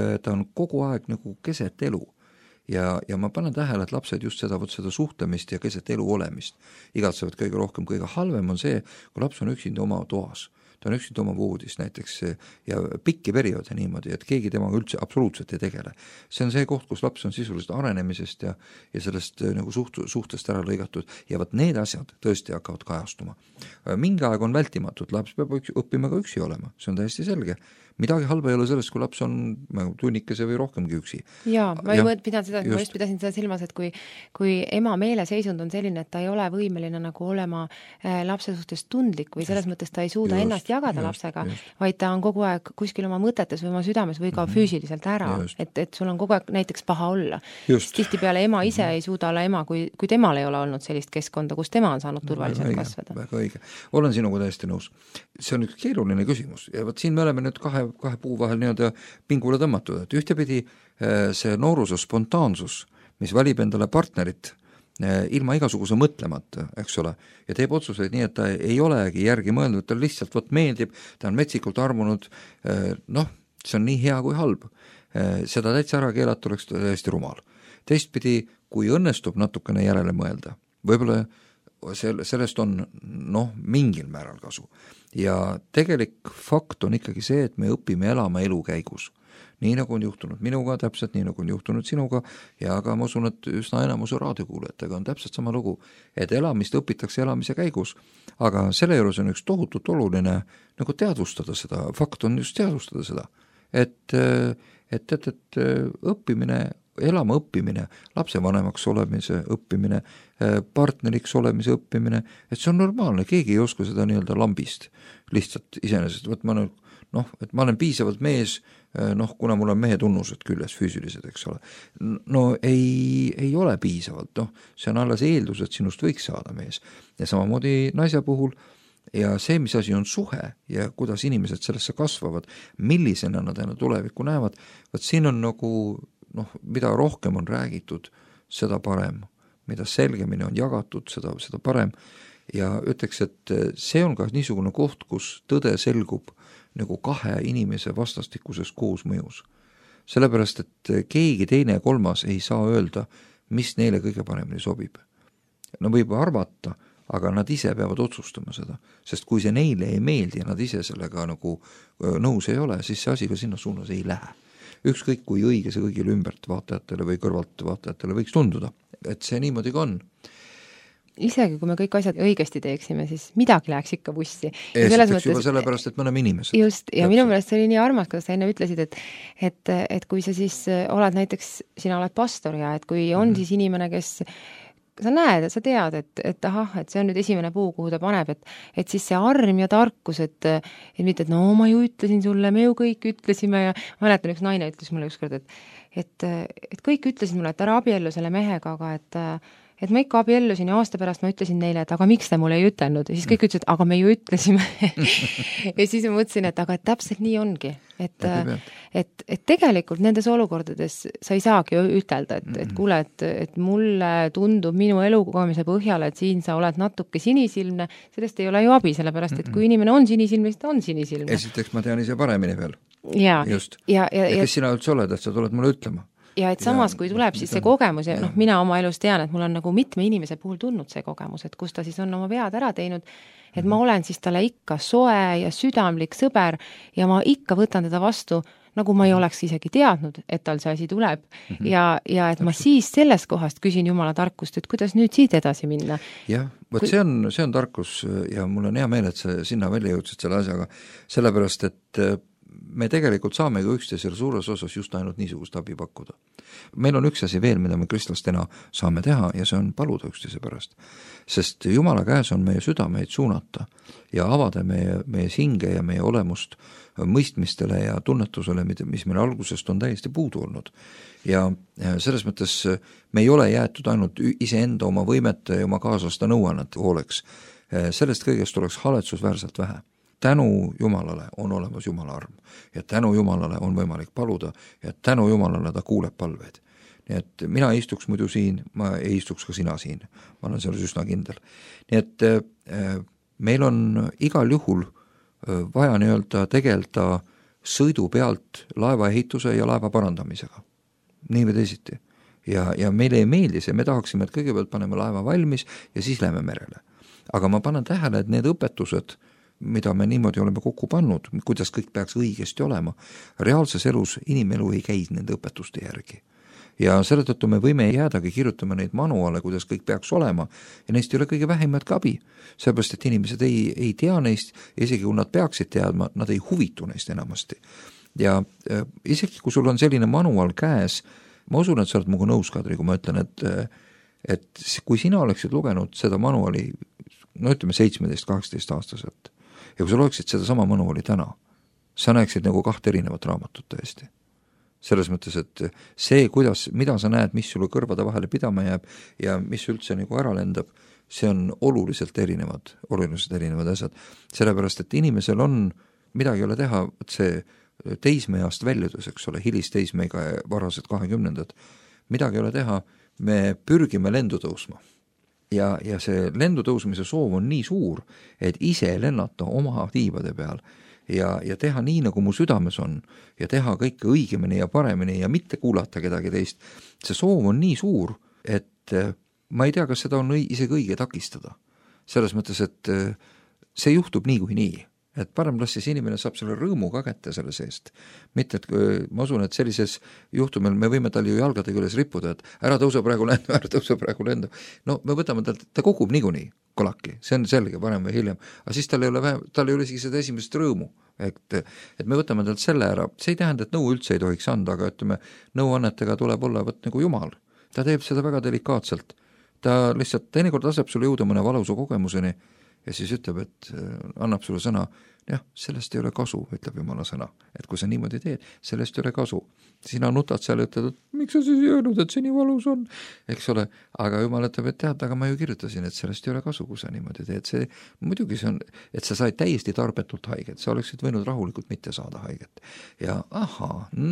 aeg nagu keset elu ja ma panen tähele, et lapsed just seda suhtlemist ja keset elu olemist igatsevad kõige rohkem, kõige halvem on see, kui laps on üksinda oma toas. Ta on üksinda oma voodis näiteks ja pikki perioode niimoodi, et keegi temaga üldse absoluutselt ei tegele. See on see koht, kus laps on sisuliselt arenemisest ja sellest nagu suhtest ära lõigatud ja võt need asjad tõesti hakkavad kajastuma. Mingi aeg on vältimatud, laps peab õppima ka üksi olema, see on täiesti selge. Midagi halba ei ole sellest, kui laps on tunnikese või rohkemgi üksi. Jaa, ma just pidasin seda silmas, et kui ema meeleseisund on selline, et ta ei ole võimeline nagu olema lapse suhtes tundlik või selles mõttes ta ei suuda ennast jagada lapsega, vaid ta on kogu aeg kuskil oma mõtetes või oma südames või ka füüsiliselt ära, et sul on kogu aeg näiteks paha olla. Tihtipeale ema ise ei suuda olla ema, kui temal ei ole olnud sellist keskkonda, kus tema on saanud turvaliselt kasvada. Väga õige. Olen sinuga täiesti nõus. See on üks keeruline küsimus ja siin me oleme nüüd kahe puu vahel nii-öelda pingule tõmmatud, et ühtepidi see nooruse spontaansus, mis valib endale partnerit ilma igasuguse mõtlemata, eks ole, ja teeb otsuseid nii, et ta ei olegi järgi mõeldud, ta lihtsalt meeldib, ta on metsikult armunud, see on nii hea kui halb. Seda täitsa ära keelata oleks täiesti rumal. Teistpidi, kui õnnestub natukene järele mõelda, võib-olla sellest on mingil määral kasu. Ja tegelik fakt on ikkagi see, et me õpime elama elu käigus. Nii nagu on juhtunud minuga, täpselt nii nagu on juhtunud sinuga ja ka ma usun, et üsna enamuse raadiokuulajatega on täpselt sama lugu, et elamist õpitakse elamise käigus, aga selle juures on üks tohutult oluline nagu teadvustada seda, fakt on just teadvustada seda, et õppimine, elama õppimine, lapsevanemaks olemise õppimine, partneriks olemise õppimine, et see on normaalne, keegi ei oska seda nii-öelda lambist lihtsalt iseenesest, et ma olen piisavalt mees, kuna mul on mehe tunnused küljes füüsilised, eks ole. Ei ole piisavalt, see on alles eeldus, et sinust võiks saada mees. Ja samamoodi naise puhul ja see, mis asi on suhe ja kuidas inimesed sellesse kasvavad, millisena nad enne tulevikku näevad, siin on nagu mida rohkem on räägitud, seda parem, mida selgemini on jagatud, seda parem ja ütleks, et see on ka niisugune koht, kus tõde selgub nagu kahe inimese vastastikuses koosmõjus. Sellepärast, et keegi teine ja kolmas ei saa öelda, mis neile kõige paremini sobib. No võib arvata, aga nad ise peavad otsustama seda, sest kui see neile ei meeldi ja nad ise sellega nagu nõus ei ole, siis see asi ka sinna suunas ei lähe. Ükskõik kui õige see kõigile ümbert vaatajatele või kõrvalt vaatajatele võiks tunduda, et see niimoodi ka on. Isegi kui me kõik asjad õigesti teeksime, siis midagi läheks ikka bussi. Esiteks juba sellepärast, et me oleme inimesed. Just, ja minu meelest see oli nii armas, kuidas sa enne ütlesid, et kui sa siis oled näiteks, sina oled pastor ja et kui on siis inimene, kes sa näed, et sa tead, et ahah, et see on nüüd esimene puu, kuhu ta paneb, et siis see arm ja tarkus, et mitte, et no ma ju ütlesin sulle, me ju kõik ütlesime ja mäletan, üks naine ütles mulle ükskord, et kõik ütlesid mulle, et ära abiellu selle mehega, aga et ma ikka abiellusin ja aasta pärast ma ütlesin neile, et aga miks te mulle ei ütelnud ja siis kõik ütlesid, aga me ju ütlesime ja siis ma mõtlesin, et aga täpselt nii ongi, et tegelikult nendes olukordades sa ei saagi ütelda, et kuule, et mulle tundub minu elukogemise põhjal, et siin sa oled natuke sinisilmne, sellest ei ole ju abi, sellepärast, et kui inimene on sinisilmne, siis ta on sinisilmne. Esiteks ma tean ise paremini veel. Just. Ja kes sina üldse oled, et sa tuled mulle ütlema? Ja et samas, kui tuleb siis see kogemus ja mina oma elus tean, et mul on nagu mitme inimese puhul tulnud see kogemus, et kus ta siis on oma vead ära teinud, et ma olen siis talle ikka soe ja südamlik sõber ja ma ikka võtan teda vastu, nagu ma ei oleks isegi teadnud, et tal see asi tuleb ja et ma siis sellest kohast küsin Jumala tarkust, et kuidas nüüd siit edasi minna. Jah, see on tarkus ja mul on hea meel, et sa sinna välja jõudsid selle asjaga, sellepärast, et me tegelikult saame ka üksteisele suures osas just ainult niisugust abi pakkuda. Meil on üks asi veel, mida me kristlastena saame teha ja see on paluda üksteise pärast. Sest Jumala käes on meie südameid suunata ja avada meie hinge ja meie olemust mõistmistele ja tunnetusele, mis meil algusest on täiesti puudu olnud. Ja selles mõttes me ei ole jäetud ainult iseenda oma võimete ja oma kaaslaste nõuannete hooleks. Sellest kõigest oleks haletsusväärselt vähe. Tänu Jumalale on olemas Jumala arm ja tänu Jumalale on võimalik paluda ja tänu Jumalale ta kuuleb palveid. Nii et mina istuks muidu siin, ma ei istuks ka sina siin, ma olen selles üsna kindel. Nii et meil on igal juhul vaja tegelda sõidu pealt laeva ehituse ja laeva parandamisega, nii või teisiti. Ja meile ei meeldi see, me tahaksime, et kõigepealt paneme laeva valmis ja siis läheme merele. Aga ma panen tähele, et need õpetused, mida me niimoodi oleme kokku pannud, kuidas kõik peaks õigesti olema, reaalses elus inimelu ei käi nende õpetuste järgi. Ja selle tõttu me võime jäädagi kirjutama neid manuale, kuidas kõik peaks olema ja neist ei ole kõige vähemad ka abi, sellepärast et inimesed ei tea neist, isegi kui nad peaksid teadma, nad ei huvitu neist enamasti. Ja isegi kui sul on selline manual käes, ma usun, et sa oled minuga nõus, Kadri, kui ma ütlen, et kui sina oleksid lugenud seda manuali, no ütleme 17-18 aastaselt, ja kui sa loeksid seda sama manuali täna, sa näeksid nagu 2 erinevat raamatut tõesti. Selles mõttes, et see, mida sa näed, mis sulle kõrvade vahele pidama jääb ja mis üldse nagu ära lendab, see on oluliselt erinevad asjad. Sellepärast, et inimesel on, midagi ei ole teha, see teismeeast väljudes, eks ole, hilisteismeiga varased 20-ndad, midagi ei ole teha, me pürgime lendu tõusma. Ja see lendu tõusmise soov on nii suur, et ise lennata oma tiibade peal ja teha nii, nagu mu südames on ja teha kõike õigemini ja paremini ja mitte kuulata kedagi teist. See soov on nii suur, et ma ei tea, kas seda on isegi õige takistada. Selles mõttes, et see juhtub nii kui nii. Et parem las siis inimene saab selle rõõmu ka kätte selle seest. Mitte, et ma usun, et sellises juhtumil me võime tal ju jalgade küljes rippuda, et ära tõuse praegu lendu. No me võtame ta kukub niikuinii kolaki, see on selge, varem või hiljem. Aga siis tal ei ole isegi seda esimest rõõmu. Et me võtame talt selle ära. See ei tähenda, et nõu üldse ei tohiks anda, aga ütleme, nõuannetega tuleb olla nagu Jumal. Ta teeb seda väga delikaatselt. Ta lihtsalt teinekord laseb sulle jõuda mõne valusa kogemuseni ja siis ütleb, et annab sulle sõna, jah, sellest ei ole kasu, ütleb Jumala sõna. Et kui sa niimoodi teed, sellest ei ole kasu. Sina nutad seal ja ütled, et miks sa siis ei öelnud, et see nii valus on, eks ole. Aga Jumal ütleb, et tead, aga ma ju kirjutasin, et sellest ei ole kasu, kui sa niimoodi teed. See, muidugi see on, et sa said täiesti tarbetult haiget, sa oleksid võinud rahulikult mitte saada haiget. Ja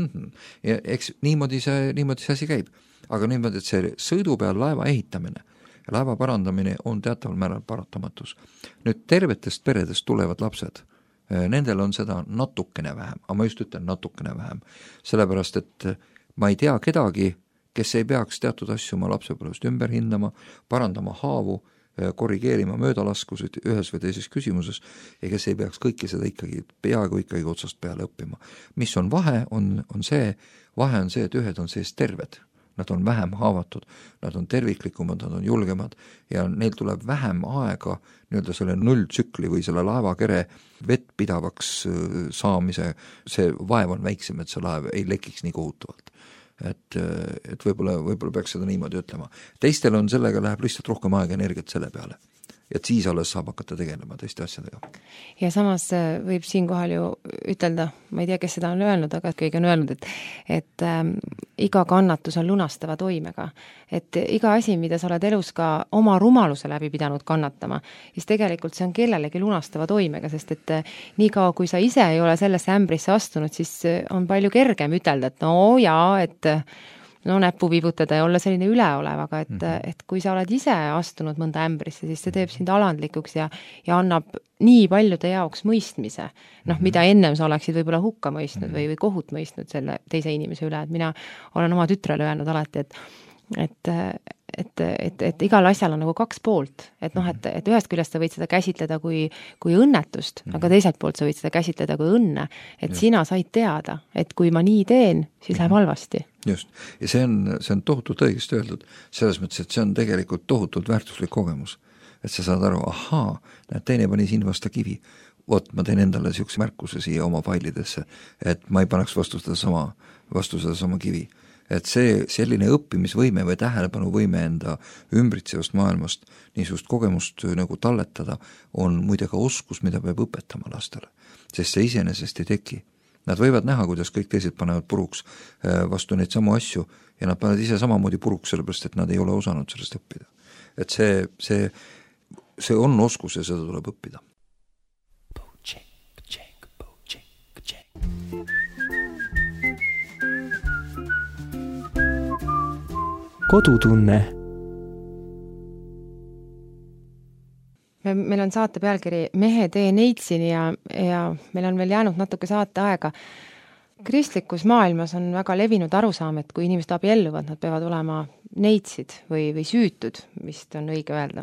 ja eks niimoodi see asi käib. Aga niimoodi, et see sõidu peal laeva ehitamine ja laeva parandamine on teataval määral paratamatus. Nüüd tervetest peredest tulevad lapsed, nendel on seda natukene vähem, aga ma just ütlen natukene vähem, sellepärast et ma ei tea kedagi, kes ei peaks teatud asju oma lapsepõlvest ümber hindama, parandama haavu, korrigeerima möödalaskusid ühes või teises küsimuses ja kes ei peaks kõike seda peaaegu ikkagi otsast peale õppima. Mis on vahe, on see, et ühed on sees terved, nad on vähem haavatud, nad on terviklikumad, nad on julgemad ja neil tuleb vähem aega nii-öelda selle nulltsükli või selle laevakere vettpidavaks saamise, see vaev on väiksem, et see laev ei lekiks nii kohutavalt. Et võib-olla peaks seda niimoodi ütlema. Teistel on sellega läheb lihtsalt rohkem aega energiat selle peale. Et siis alles saab hakata tegelema teiste asjadega. Ja samas võib siinkohal ju ütelda, ma ei tea, kes seda on öelnud, aga keegi on öelnud, et iga kannatus on lunastava toimega. Et iga asi, mida sa oled elus ka oma rumaluse läbi pidanud kannatama, siis tegelikult see on kellelegi lunastava toimega, sest et nii kaua, kui sa ise ei ole sellesse ämbrisse astunud, siis on palju kergem ütelda, et no jaa, et näppu viibutada ja olla selline üleolev, aga et kui sa oled ise astunud mõnda ämbrisse, siis see teeb sind alandlikuks ja annab nii paljude jaoks mõistmise, mida ennem sa oleksid võib-olla hukka mõistnud või kohut mõistnud selle teise inimese üle, et mina olen oma tütrele öelnud alati, et igal asjal on nagu kaks poolt, et ühest küljest sa võid seda käsitleda kui õnnetust, aga teiselt poolt sa võid seda käsitleda kui õnne, et sina said teada, et kui ma nii teen, siis läheb halvasti. Just, ja see on tohutult õigesti öeldud, selles mõttes, et see on tegelikult tohutult väärtuslik kogemus, et sa saad aru, ahaa, teine pani siin vasta kivi, ma teen endale niisuguse märkuse siia oma failidesse, et ma ei paneks vastu seda sama kivi. Et see selline õppimisvõime või tähelepanuvõime enda ümbritsevast maailmast niisugust kogemust nagu talletada on muide ka oskus, mida peab õpetama lastele, sest see iseenesest ei teki. Nad võivad näha, kuidas kõik teised panevad puruks vastu neid samu asju ja nad panevad ise samamoodi puruks, sellepärast et nad ei ole osanud sellest õppida. Et see on oskus ja seda tuleb õppida. Kodutunne. Meil on saate pealkiri Mehe tee neitsini ja meil on veel jäänud natuke saate aega. Kristlikus maailmas on väga levinud arusaam, et kui inimesed abielluvad, nad peavad olema neitsid või süütud, vist on õige öelda.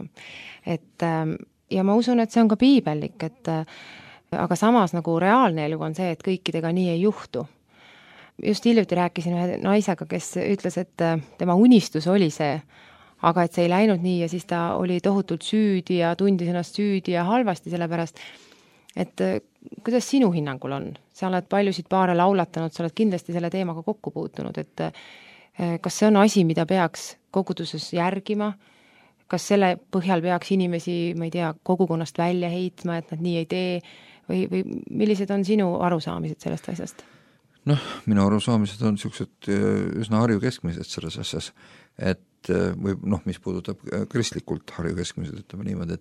Ja ma usun, et see on ka piibellik, aga samas nagu reaalne elu on see, et kõikidega nii ei juhtu. Just hiljuti rääkisin ühe naisega, kes ütles, et tema unistus oli see, aga et see ei läinud nii ja siis ta oli tohutult süüdi ja tundis ennast süüdi ja halvasti sellepärast, et kuidas sinu hinnangul on? Sa oled paljusid paare laulatanud, sa oled kindlasti selle teemaga kokku puutunud, et kas see on asi, mida peaks koguduses järgima, kas selle põhjal peaks inimesi, ma ei tea, kogukonnast välja heitma, et nad nii ei tee või millised on sinu arusaamised sellest asjast? Minu arusaamised on niisugused üsna Harju keskmised selles asjas, või mis puudutab kristlikult Harju keskmised, ütleme niimoodi,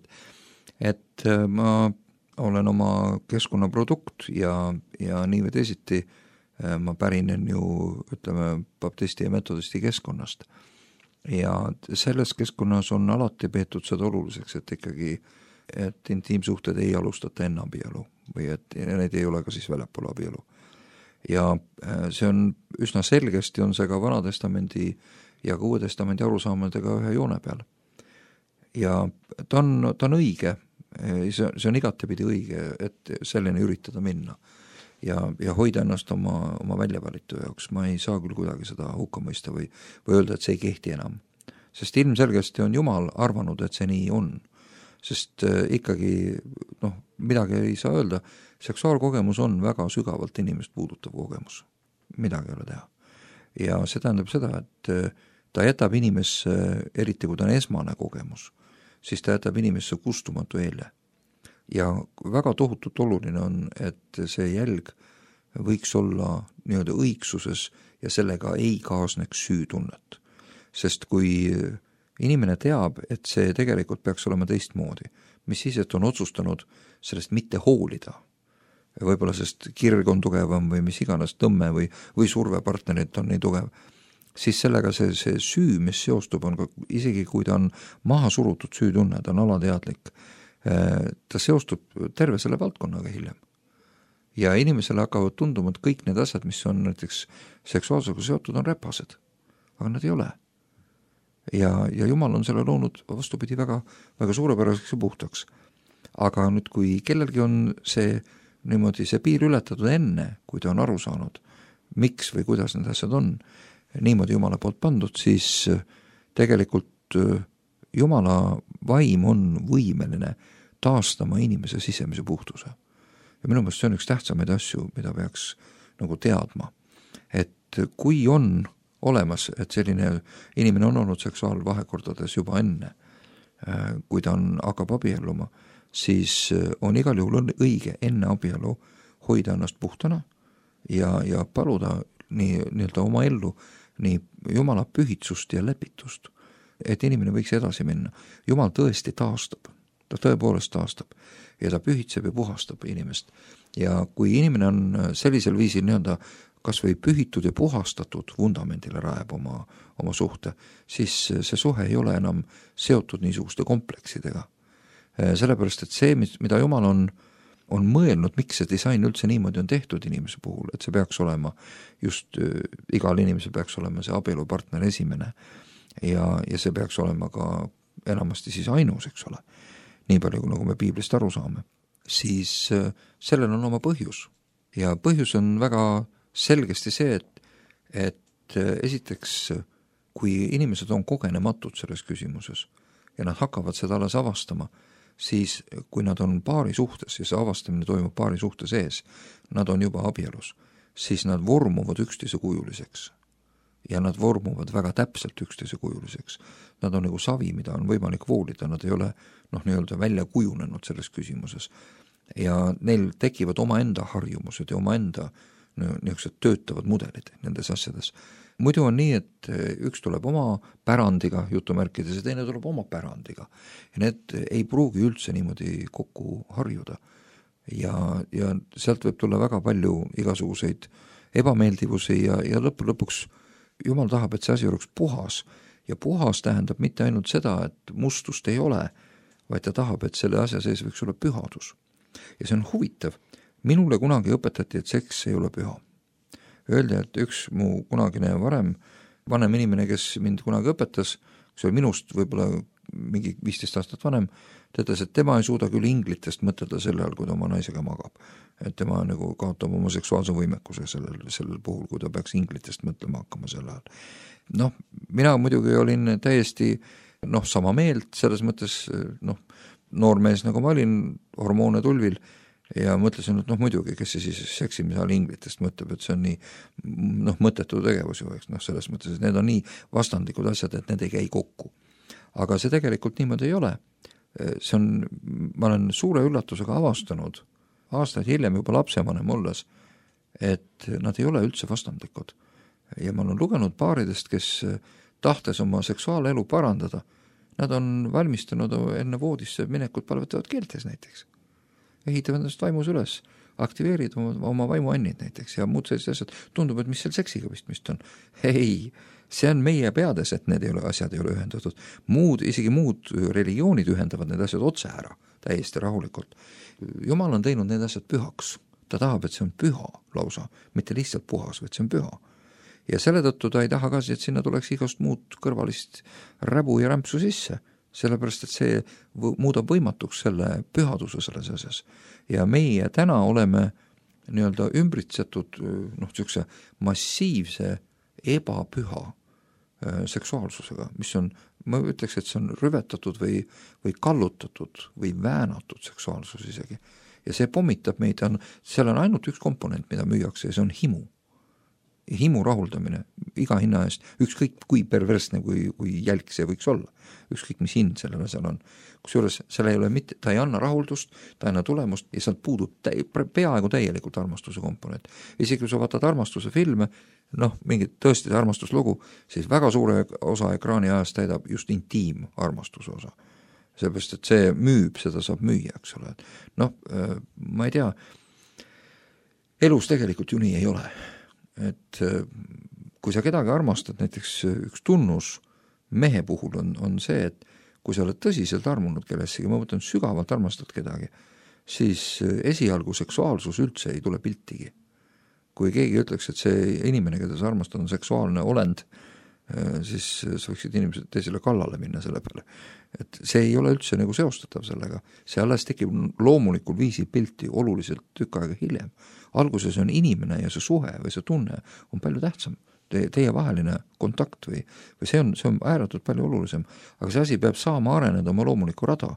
et ma olen oma keskkonna produkt ja nii või teisiti ma pärinen ju, ütleme, baptisti ja metodisti keskkonnast. Ja selles keskkonnas on alati peetud seda oluliseks, et ikkagi, et intiimsuhted ei alustata enne abielu või et need ei ole ka siis väljapool abielu. Ja see on üsna selgesti, on see ka Vanatestamendi ja ka Uue Testamendi arusaamadega ühe joone peal. Ja ta on õige, see on igatepidi õige, et selline üritada minna ja hoida ennast oma väljavalitu jaoks. Ma ei saa küll kuidagi seda hukka mõista või öelda, et see ei kehti enam. Sest ilmselgesti on Jumal arvanud, et see nii on. Sest ikkagi, midagi ei saa öelda, seksuaalkogemus on väga sügavalt inimest puudutav kogemus. Midagi ei ole teha. Ja see tähendab seda, et ta jätab inimesse, eriti kui ta on esmane kogemus, siis ta jätab inimesse kustumatu eelje. Ja väga tohutult oluline on, et see jälg võiks olla nii-öelda õigsuses ja sellega ei kaasneks süütunnet. Sest kui inimene teab, et see tegelikult peaks olema teistmoodi, mis siis, et on otsustanud sellest mitte hoolida, võib-olla sest kirg on tugevam või mis iganes tõmme või survepartnerid on nii tugev, siis sellega see süü, mis seostub, on ka, isegi kui ta on maha surutud süütunne, ta on alateadlik, ta seostub terve selle valdkonnaga hiljem. Ja inimesele hakkavad tunduma, et kõik need asjad, mis on näiteks seksuaalsusega seotud, on räpased, aga nad ei ole. Ja Jumal on selle loonud vastupidi väga, väga suurepäraseks ja puhtaks. Aga nüüd, kui kellelgi on see piir ületatud enne, kui ta on aru saanud, miks või kuidas need asjad on niimoodi Jumala poolt pandud, siis tegelikult Jumala vaim on võimeline taastama inimese sisemise puhtuse. Ja minu meelest see on üks tähtsamaid asju, mida peaks nagu teadma. Et kui on olemas, et selline inimene on olnud seksuaalvahekordades juba enne, kui ta hakkab abielluma, siis on igal juhul õige enne abielu hoida ennast puhtana ja paluda nii-öelda oma ellu nii Jumala pühitsust ja lepitust, et inimene võiks edasi minna. Jumal tõesti taastab, ta tõepoolest taastab ja ta pühitseb ja puhastab inimest. Ja kui inimene on sellisel viisil nii-öelda kas või pühitud ja puhastatud vundamendile rajab oma suhte, siis see suhe ei ole enam seotud niisuguste kompleksidega. Sellepärast, et see, mida Jumal on mõelnud, miks see disain üldse niimoodi on tehtud inimese puhul, et see peaks olema just, igal inimesel peaks olema see abielupartner esimene ja see peaks olema ka enamasti siis ainus, eks ole, nii palju, nagu me piiblist aru saame, siis sellel on oma põhjus. Ja põhjus on väga selgesti see, et esiteks, kui inimesed on kogenematud selles küsimuses ja nad hakkavad seda alles avastama, siis kui nad on paari suhtes ja see avastamine toimub paari suhte sees, nad on juba abielus, siis nad vormuvad üksteise kujuliseks. Ja nad vormuvad väga täpselt üksteise kujuliseks. Nad on nagu savi, mida on võimalik voolida, nad ei ole nii-öelda välja kujunenud selles küsimuses. Ja neil tekivad omaenda harjumused ja omaenda niisugused töötavad mudelid nendes asjades. Muidu on nii, et üks tuleb oma pärandiga, jutumärkides, ja teine tuleb oma pärandiga. Ja need ei pruugi üldse niimoodi kokku harjuda. Ja sealt võib tulla väga palju igasuguseid ebameeldivusi ja lõpuks Jumal tahab, et see asi oleks puhas. Ja puhas tähendab mitte ainult seda, et mustust ei ole, vaid ta tahab, et selle asja sees võiks olla pühadus. Ja see on huvitav. Minule kunagi õpetati, et seks ei ole püha. Öeldi, et üks mu kunagine vanem inimene, kes mind kunagi õpetas, see oli minust võib-olla mingi 15 aastat vanem, ta ütles, et tema ei suuda küll inglitest mõtelda selle all, kui ta oma naisega magab. Et tema nagu kaotab oma seksuaalse võimekuse sellel puhul, kui ta peaks inglitest mõtlema hakkama selle all. Mina muidugi olin täiesti sama meelt, selles mõttes noormees nagu ma olin, hormoone tulvil, ja mõtlesin, et muidugi, kes see siis seksimise all inglitest mõtleb, et see on nii mõttetu tegevus ju, eks selles mõttes, et need on nii vastandlikud asjad, et need ei käi kokku. Aga see tegelikult niimoodi ei ole. Ma olen suure üllatusega avastanud aastaid hiljem juba lapsevanem olles, et nad ei ole üldse vastandlikud. Ja ma olen lugenud paaridest, kes tahtes oma seksuaalelu parandada, nad on valmistanud enne voodisse minekut palvetavad keeltes näiteks. Ehitavad ennast vaimus üles, aktiveerid oma vaimuannid näiteks ja muud sellised asjad. Tundub, et mis seal seksiga vist on. Ei, see on meie peades, et need asjad ei ole ühendatud. Isegi muud religioonid ühendavad need asjad otse ära, täiesti rahulikult. Jumal on teinud need asjad pühaks. Ta tahab, et see on püha lausa, mitte lihtsalt puhas, vaid see on püha. Ja selle tõttu ta ei taha ka, et sinna tuleks igast muud kõrvalist räbu ja rämpsu sisse. Sellepärast, et see muudab võimatuks selle pühaduse selles asjas. Ja meie täna oleme nii-öelda ümbritsetud niisuguse massiivse ebapüha seksuaalsusega, mis on, ma ütleks, et see on rüvetatud või kallutatud või väänatud seksuaalsus isegi. Ja see pommitab meid, seal on ainult üks komponent, mida müüakse, ja see on himu. Himu rahuldamine iga hinna eest, ükskõik kui perversne, kui jälg see võiks olla, ükskõik mis hind sellel asjal on. Kusjuures selle ei ole mitte, ta ei anna rahuldust, ta ei anna tulemust ja sealt puudub peaaegu täielikult armastuse komponent. Isegi kui sa vaatad armastuse filme, mingit tõesti armastuslugu, siis väga suure osa ekraani ajast täidab just intiimarmastuse osa. Sellepärast, et see müüb, seda saab müüa, eks ole. Ma ei tea, elus tegelikult ju nii ei ole. Et kui sa kedagi armastad, näiteks üks tunnus mehe puhul on see, et kui sa oled tõsiselt armunud kellessegi, ma mõtlen sügavalt armastad kedagi, siis esialgu seksuaalsus üldse ei tule piltigi. Kui keegi ütleks, et see inimene, keda sa armastad, on seksuaalne olend, siis sa võiksid inimesed teisele kallale minna selle peale. Et see ei ole üldse nagu seostatav sellega. See alles tekib loomulikul viisil pilti oluliselt tükk aega hiljem. Alguses on inimene ja see suhe või see tunne on palju tähtsam. Teie vaheline kontakt või see on ääretult palju olulisem, aga see asi peab saama areneda oma loomulikku rada.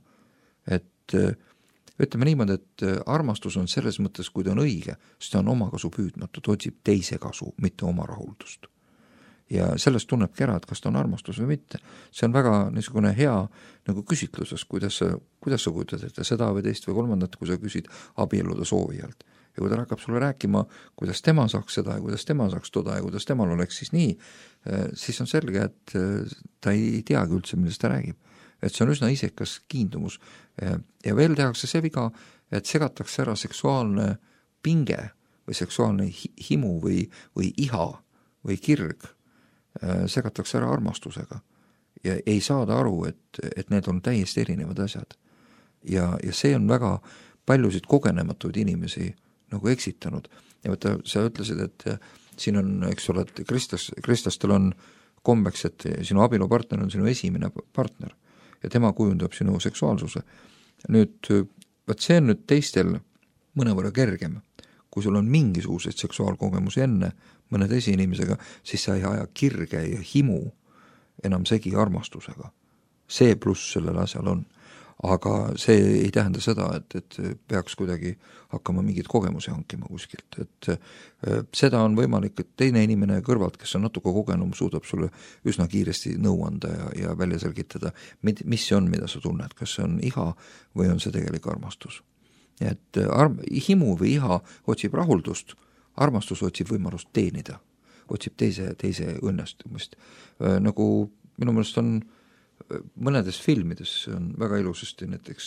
Et ütleme niimoodi, et armastus on selles mõttes, kui ta on õige, siis ta on oma kasu püüdmatu, ta otsib teise kasu, mitte oma rahuldust. Ja sellest tunnebki ära, et kas ta on armastus või mitte. See on väga niisugune hea nagu küsitluses, kuidas sa kujutad ette seda või teist või kolmandat, kui sa küsid abielluda soovijalt. Ja kui ta hakkab sulle rääkima, kuidas tema saaks seda ja kuidas tema saaks toda ja kuidas temal oleks siis nii, siis on selge, et ta ei teagi üldse, millest ta räägib. Et see on üsna isekas kiindumus. Ja veel tehakse see viga, et segatakse ära seksuaalne pinge või seksuaalne himu või iha või kirg, segatakse ära armastusega ja ei saada aru, et need on täiesti erinevad asjad. Ja see on väga paljusid kogenematuid inimesi nagu eksitanud. Ja võtta, sa ütlesid, et siin on, eks ole, et kristlastel on kombeks, et sinu abielupartner on sinu esimene partner ja tema kujundab sinu seksuaalsuse. Nüüd, võt see on nüüd teistel mõnevõrra kergem. Kui sul on mingisuguseid seksuaalkogemusi enne mõne teise inimesega, siis sa ei aja kirge ja himu enam segi armastusega. See pluss sellel asjal on. Aga see ei tähenda seda, et peaks kuidagi hakkama mingid kogemusi hankima kuskilt. Et seda on võimalik, et teine inimene kõrvalt, kes on natuke kogenum, suudab sulle üsna kiiresti nõu anda ja välja selgitada, mis see on, mida sa tunned, kas see on iha või on see tegelik armastus. Et himu või iha otsib rahuldust, armastus otsib võimalust teenida, otsib teise õnnestumist. Nagu minu meelest on mõnedes filmides on väga ilusasti näiteks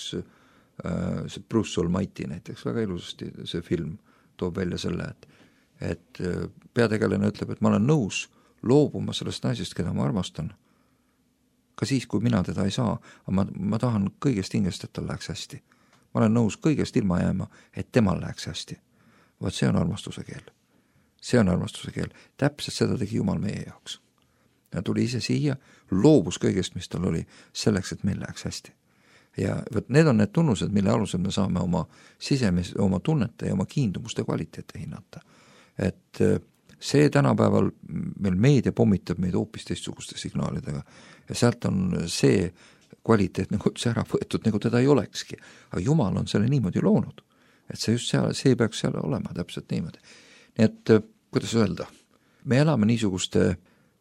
see Bruce Almighty näiteks, väga ilusasti see film toob välja selle, et peategelane ütleb, et ma olen nõus loobuma sellest naisest, keda ma armastan, ka siis, kui mina teda ei saa, aga ma tahan kõigest hingest, et tal läheks hästi. Ma olen nõus kõigest ilma jääma, et temal läheks hästi. Vaat see on armastuse keel. See on armastuse keel. Täpselt seda tegi Jumal meie jaoks. Ja tuli ise siia, loobus kõigest, mis tal oli, selleks, et meil läheks hästi. Ja võt, need on need tunnused, mille alusel me saame oma oma tunnete ja oma kiindumuste kvaliteete hinnata. Et see tänapäeval meil meedia pommitab meid hoopis teistsuguste signaalidega ja sealt on see kvaliteet nagu üldse ära võetud, nagu teda ei olekski. Aga Jumal on selle niimoodi loonud, et see just seal, see peaks seal olema täpselt niimoodi. Nii et, kuidas öelda, me elame niisuguses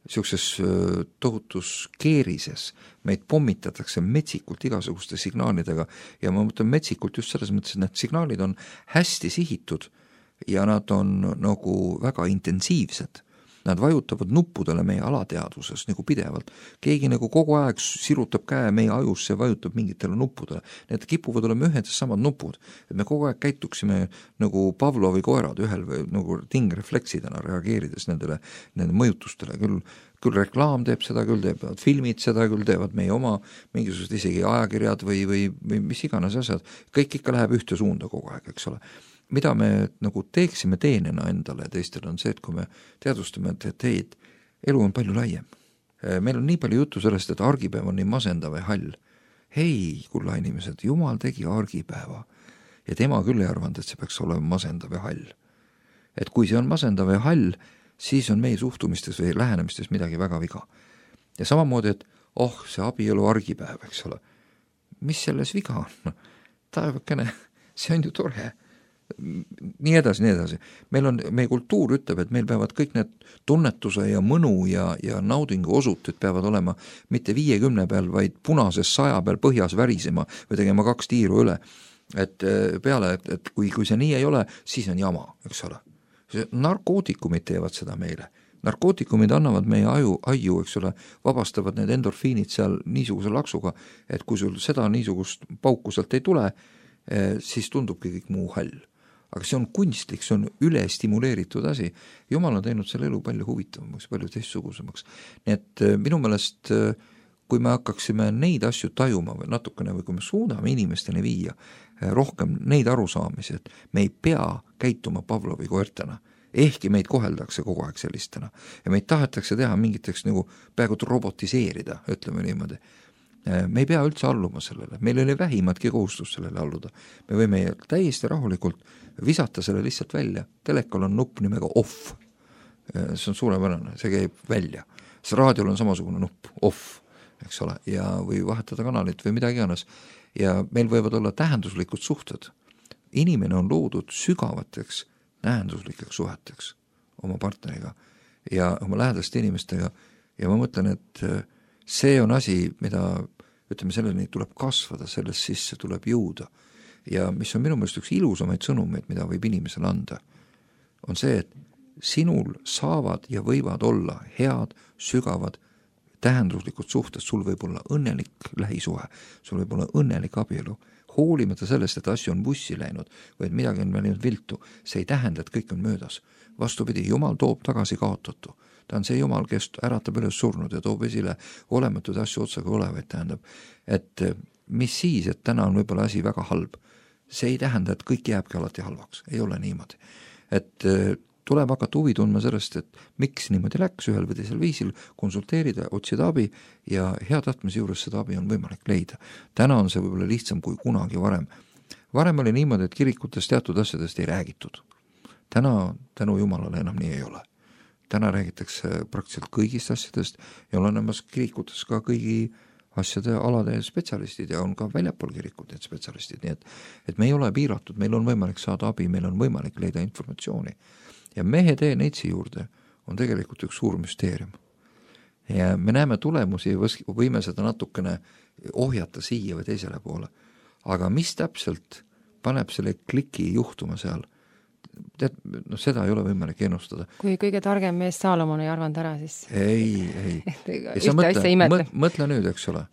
tohutus keerises, meid pommitatakse metsikult igasuguste signaalidega ja ma mõtlen metsikult just selles mõttes, et need signaalid on hästi sihitud ja nad on nagu väga intensiivsed. Nad vajutavad nuppudele meie alateadvuses nagu pidevalt. Keegi nagu kogu aeg sirutab käe meie ajusse ja vajutab mingitele nuppudele. Need kipuvad olema ühed samad nupud. Et me kogu aeg käituksime nagu Pavlovi koerad ühel või nagu tingrefleksidena reageerides nende mõjutustele. Küll reklaam teeb seda, küll teevad filmid seda, küll teevad meie oma mingisugused isegi ajakirjad või mis iganes asjad. Kõik ikka läheb ühte suunda kogu aeg, eks ole. Mida me nagu teeksime teenena endale ja teistele on see, et kui me teadvustame, et hei, elu on palju laiem. Meil on nii palju juttu sellest, et argipäev on nii masendav ja hall. Hei, kulla inimesed, Jumal tegi argipäeva ja tema küll ei arvanud, et see peaks olema masendav ja hall. Et kui see on masendav ja hall, siis on meie suhtumistes või lähenemistes midagi väga viga. Ja samamoodi, et see abielu argipäev, eks ole. Mis selles viga on? Taevakene, see on ju tore. Nii edasi. Meie kultuur ütleb, et meil peavad kõik need tunnetuse ja mõnu ja naudingu osutud peavad olema mitte 50 peal, vaid punases 100 peal põhjas värisema või tegema 2 tiiru üle. Et peale, et kui see nii ei ole, siis on jama, eks ole. Narkootikumid teevad seda meile. Narkootikumid annavad meie aju, eks ole, vabastavad need endorfiinid seal niisuguse laksuga, et kui sul seda niisugust pauku sealt ei tule, siis tundubki kõik muu hall. aga see on kunstlik, see on ülestimuleeritud asi. Jumal on teinud selle elu palju huvitavamaks, palju teistsugusemaks. Nii et minu meelest, kui me hakkaksime neid asju tajuma või natukene või kui me suudame inimesteni viia rohkem neid arusaamisi, et me ei pea käituma Pavlovi koertena, ehkki meid koheldakse kogu aeg sellistena ja meid tahetakse teha mingiteks nagu peaaegu robotiseerida, ütleme niimoodi. Me ei pea üldse alluma sellele, meil ei ole vähimatki kohustus sellele alluda. Me võime täiesti rahulikult visata selle lihtsalt välja. Telekal on nupp nimega off. See on suurepärane, see käib välja. See raadiol on samasugune nupp, off, eks ole, ja või vahetada kanalit või midagi iganes. Ja meil võivad olla tähenduslikud suhted. Inimene on loodud sügavateks tähenduslikeks suheteks oma partneriga ja oma lähedaste inimestega ja ma mõtlen, et see on asi, mida, ütleme, selleni tuleb kasvada, sellest sisse tuleb jõuda ja mis on minu meelest üks ilusamaid sõnumeid, mida võib inimesele anda, on see, et sinul saavad ja võivad olla head, sügavad, tähenduslikud suhted, sul võib olla õnnelik lähisuhe, sul võib olla õnnelik abielu, hoolimata sellest, et asju on bussi läinud või et midagi on läinud viltu, see ei tähenda, et kõik on möödas. Vastupidi, Jumal toob tagasi kaotatu. Ta on see Jumal, kes äratab üles surnud ja toob esile olematud asju otsaga olevaid, tähendab, et mis siis, et täna on võib-olla asi väga halb. See ei tähenda, et kõik jääbki alati halvaks, ei ole niimoodi. Et tuleb hakata huvi tundma sellest, et miks niimoodi läks ühel või teisel viisil, konsulteerida, otsida abi ja hea tahtmise juures seda abi on võimalik leida. Täna on see võib-olla lihtsam kui kunagi varem. Varem oli niimoodi, et kirikutest teatud asjadest ei räägitud. Täna tänu Jumalale enam nii ei ole. Täna räägitakse praktiliselt kõigist asjadest ja on olemas kirikutes ka kõigi asjade alade spetsialistid ja on ka väljapool kirikut need spetsialistid, nii et me ei ole piiratud, meil on võimalik saada abi, meil on võimalik leida informatsiooni. Ja mehe tee neitsi juurde on tegelikult üks suur müsteerium. Ja me näeme tulemusi, võime seda natukene ohjata siia või teisele poole. Aga mis täpselt paneb selle kliki juhtuma seal? Tead, no seda ei ole võimalik ennustada. Kui kõige targem mees Saalomon ei arvanud ära, siis... Ei. Ühte asja imetle. Mõtle nüüd, eks ole,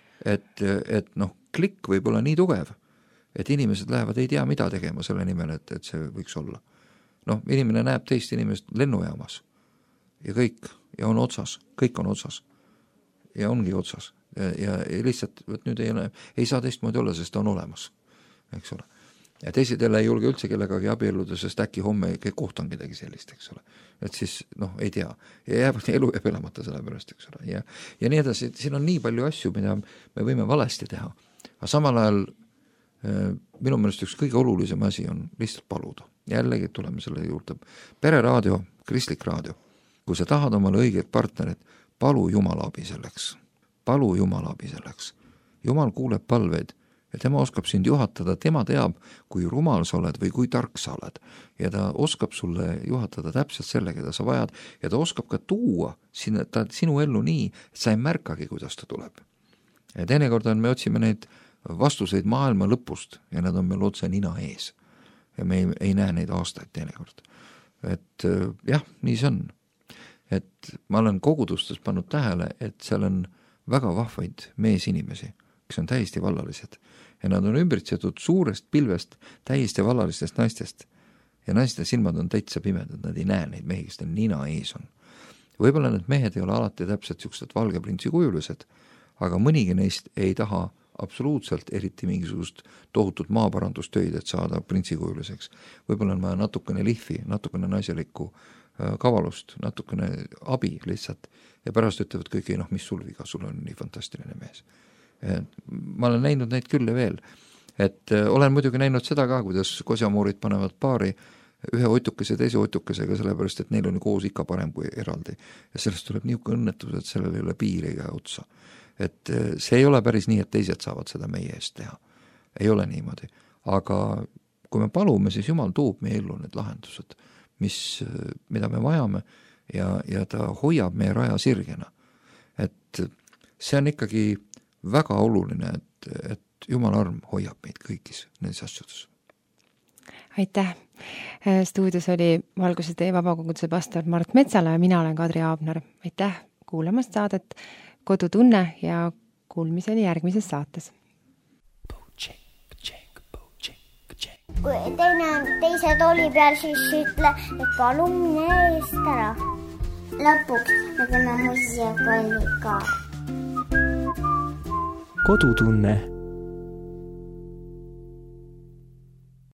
et noh, klikk võib olla nii tugev, et inimesed lähevad ei tea mida tegema selle nimel, et see võiks olla. Noh, inimene näeb teist inimest lennujaamas ja kõik, ja on otsas, kõik on otsas ja ongi otsas ja lihtsalt nüüd ei saa teistmoodi olla, sest ta on olemas, eks ole. Ja teised jälle ei julge üldse kellegagi abielluda, sest äkki homme kohtan kedagi sellist, eks ole. Et siis, noh, ei tea. Ja elu jääb elamata selle pärast, eks ole. Ja nii edasi, siin on nii palju asju, mida me võime valesti teha. Aga samal ajal minu meelest üks kõige olulisem asi on lihtsalt paluda. Jällegi tuleme selle juurde. Pereraadio, kristlik raadio. Kui sa tahad omale õiget partnerit, palu Jumala abi selleks. Palu Jumala abi selleks. Jumal kuuleb palveid ja tema oskab sind juhatada, tema teab, kui rumal sa oled või kui tark sa oled. Ja ta oskab sulle juhatada täpselt selle, keda sa vajad ja ta oskab ka tuua sinu ellu nii, et sa ei märkagi, kuidas ta tuleb. Ja teinekord me otsime neid vastuseid maailma lõpust ja nad on meil otse nina ees. Ja me ei näe neid aastaid teinekord. Et jah, nii see on. Et ma olen kogudustes pannud tähele, et seal on väga vahvaid meesinimesi, kes on täiesti vallalised. Ja nad on ümbritsetud suurest pilvest täiesti vallalistest naistest. Ja naiste silmad on täitsa pimedad, nad ei näe neid mehi, kes ta nina ees on. Võib-olla need mehed ei ole alati täpselt siuksed valge printsi kujulised, aga mõnigi neist ei taha absoluutselt eriti mingisugust tohutut maaparandustöid, et saada printsikujuliseks. Võib-olla on vaja natukene lihvi, natukene naiselikku kavalust, natukene abi lihtsalt ja pärast ütlevad kõik, ei noh, mis sul viga, sul on nii fantastiline mees. Ma olen näinud neid küll ja veel, et olen muidugi näinud seda ka, kuidas kosjamoorid panevad paari ühe otukese teise otukesega, sellepärast, et neil on koos ikka parem kui eraldi ja sellest tuleb niisugune õnnetus, et sellel ei ole piiri ega otsa. Et see ei ole päris nii, et teised saavad seda meie eest teha. Ei ole niimoodi. Aga kui me palume, siis Jumal toob meie ellu need lahendused, mida me vajame ja ta hoiab meie raja sirgena. Et see on ikkagi väga oluline, et Jumala arm hoiab meid kõigis nendes asjades. Aitäh! Stuudios oli Valguse tee vabakoguduse pastor Mart Metsala ja mina olen Kadri Aabner. Aitäh kuulamast saadet Kodutunne ja kuulmiseni järgmises saates. kui teine on teise tooli peal, siis ütle, et palun mine eest ära. Lõpuks me teeme muusikakooli ka. Kodutunne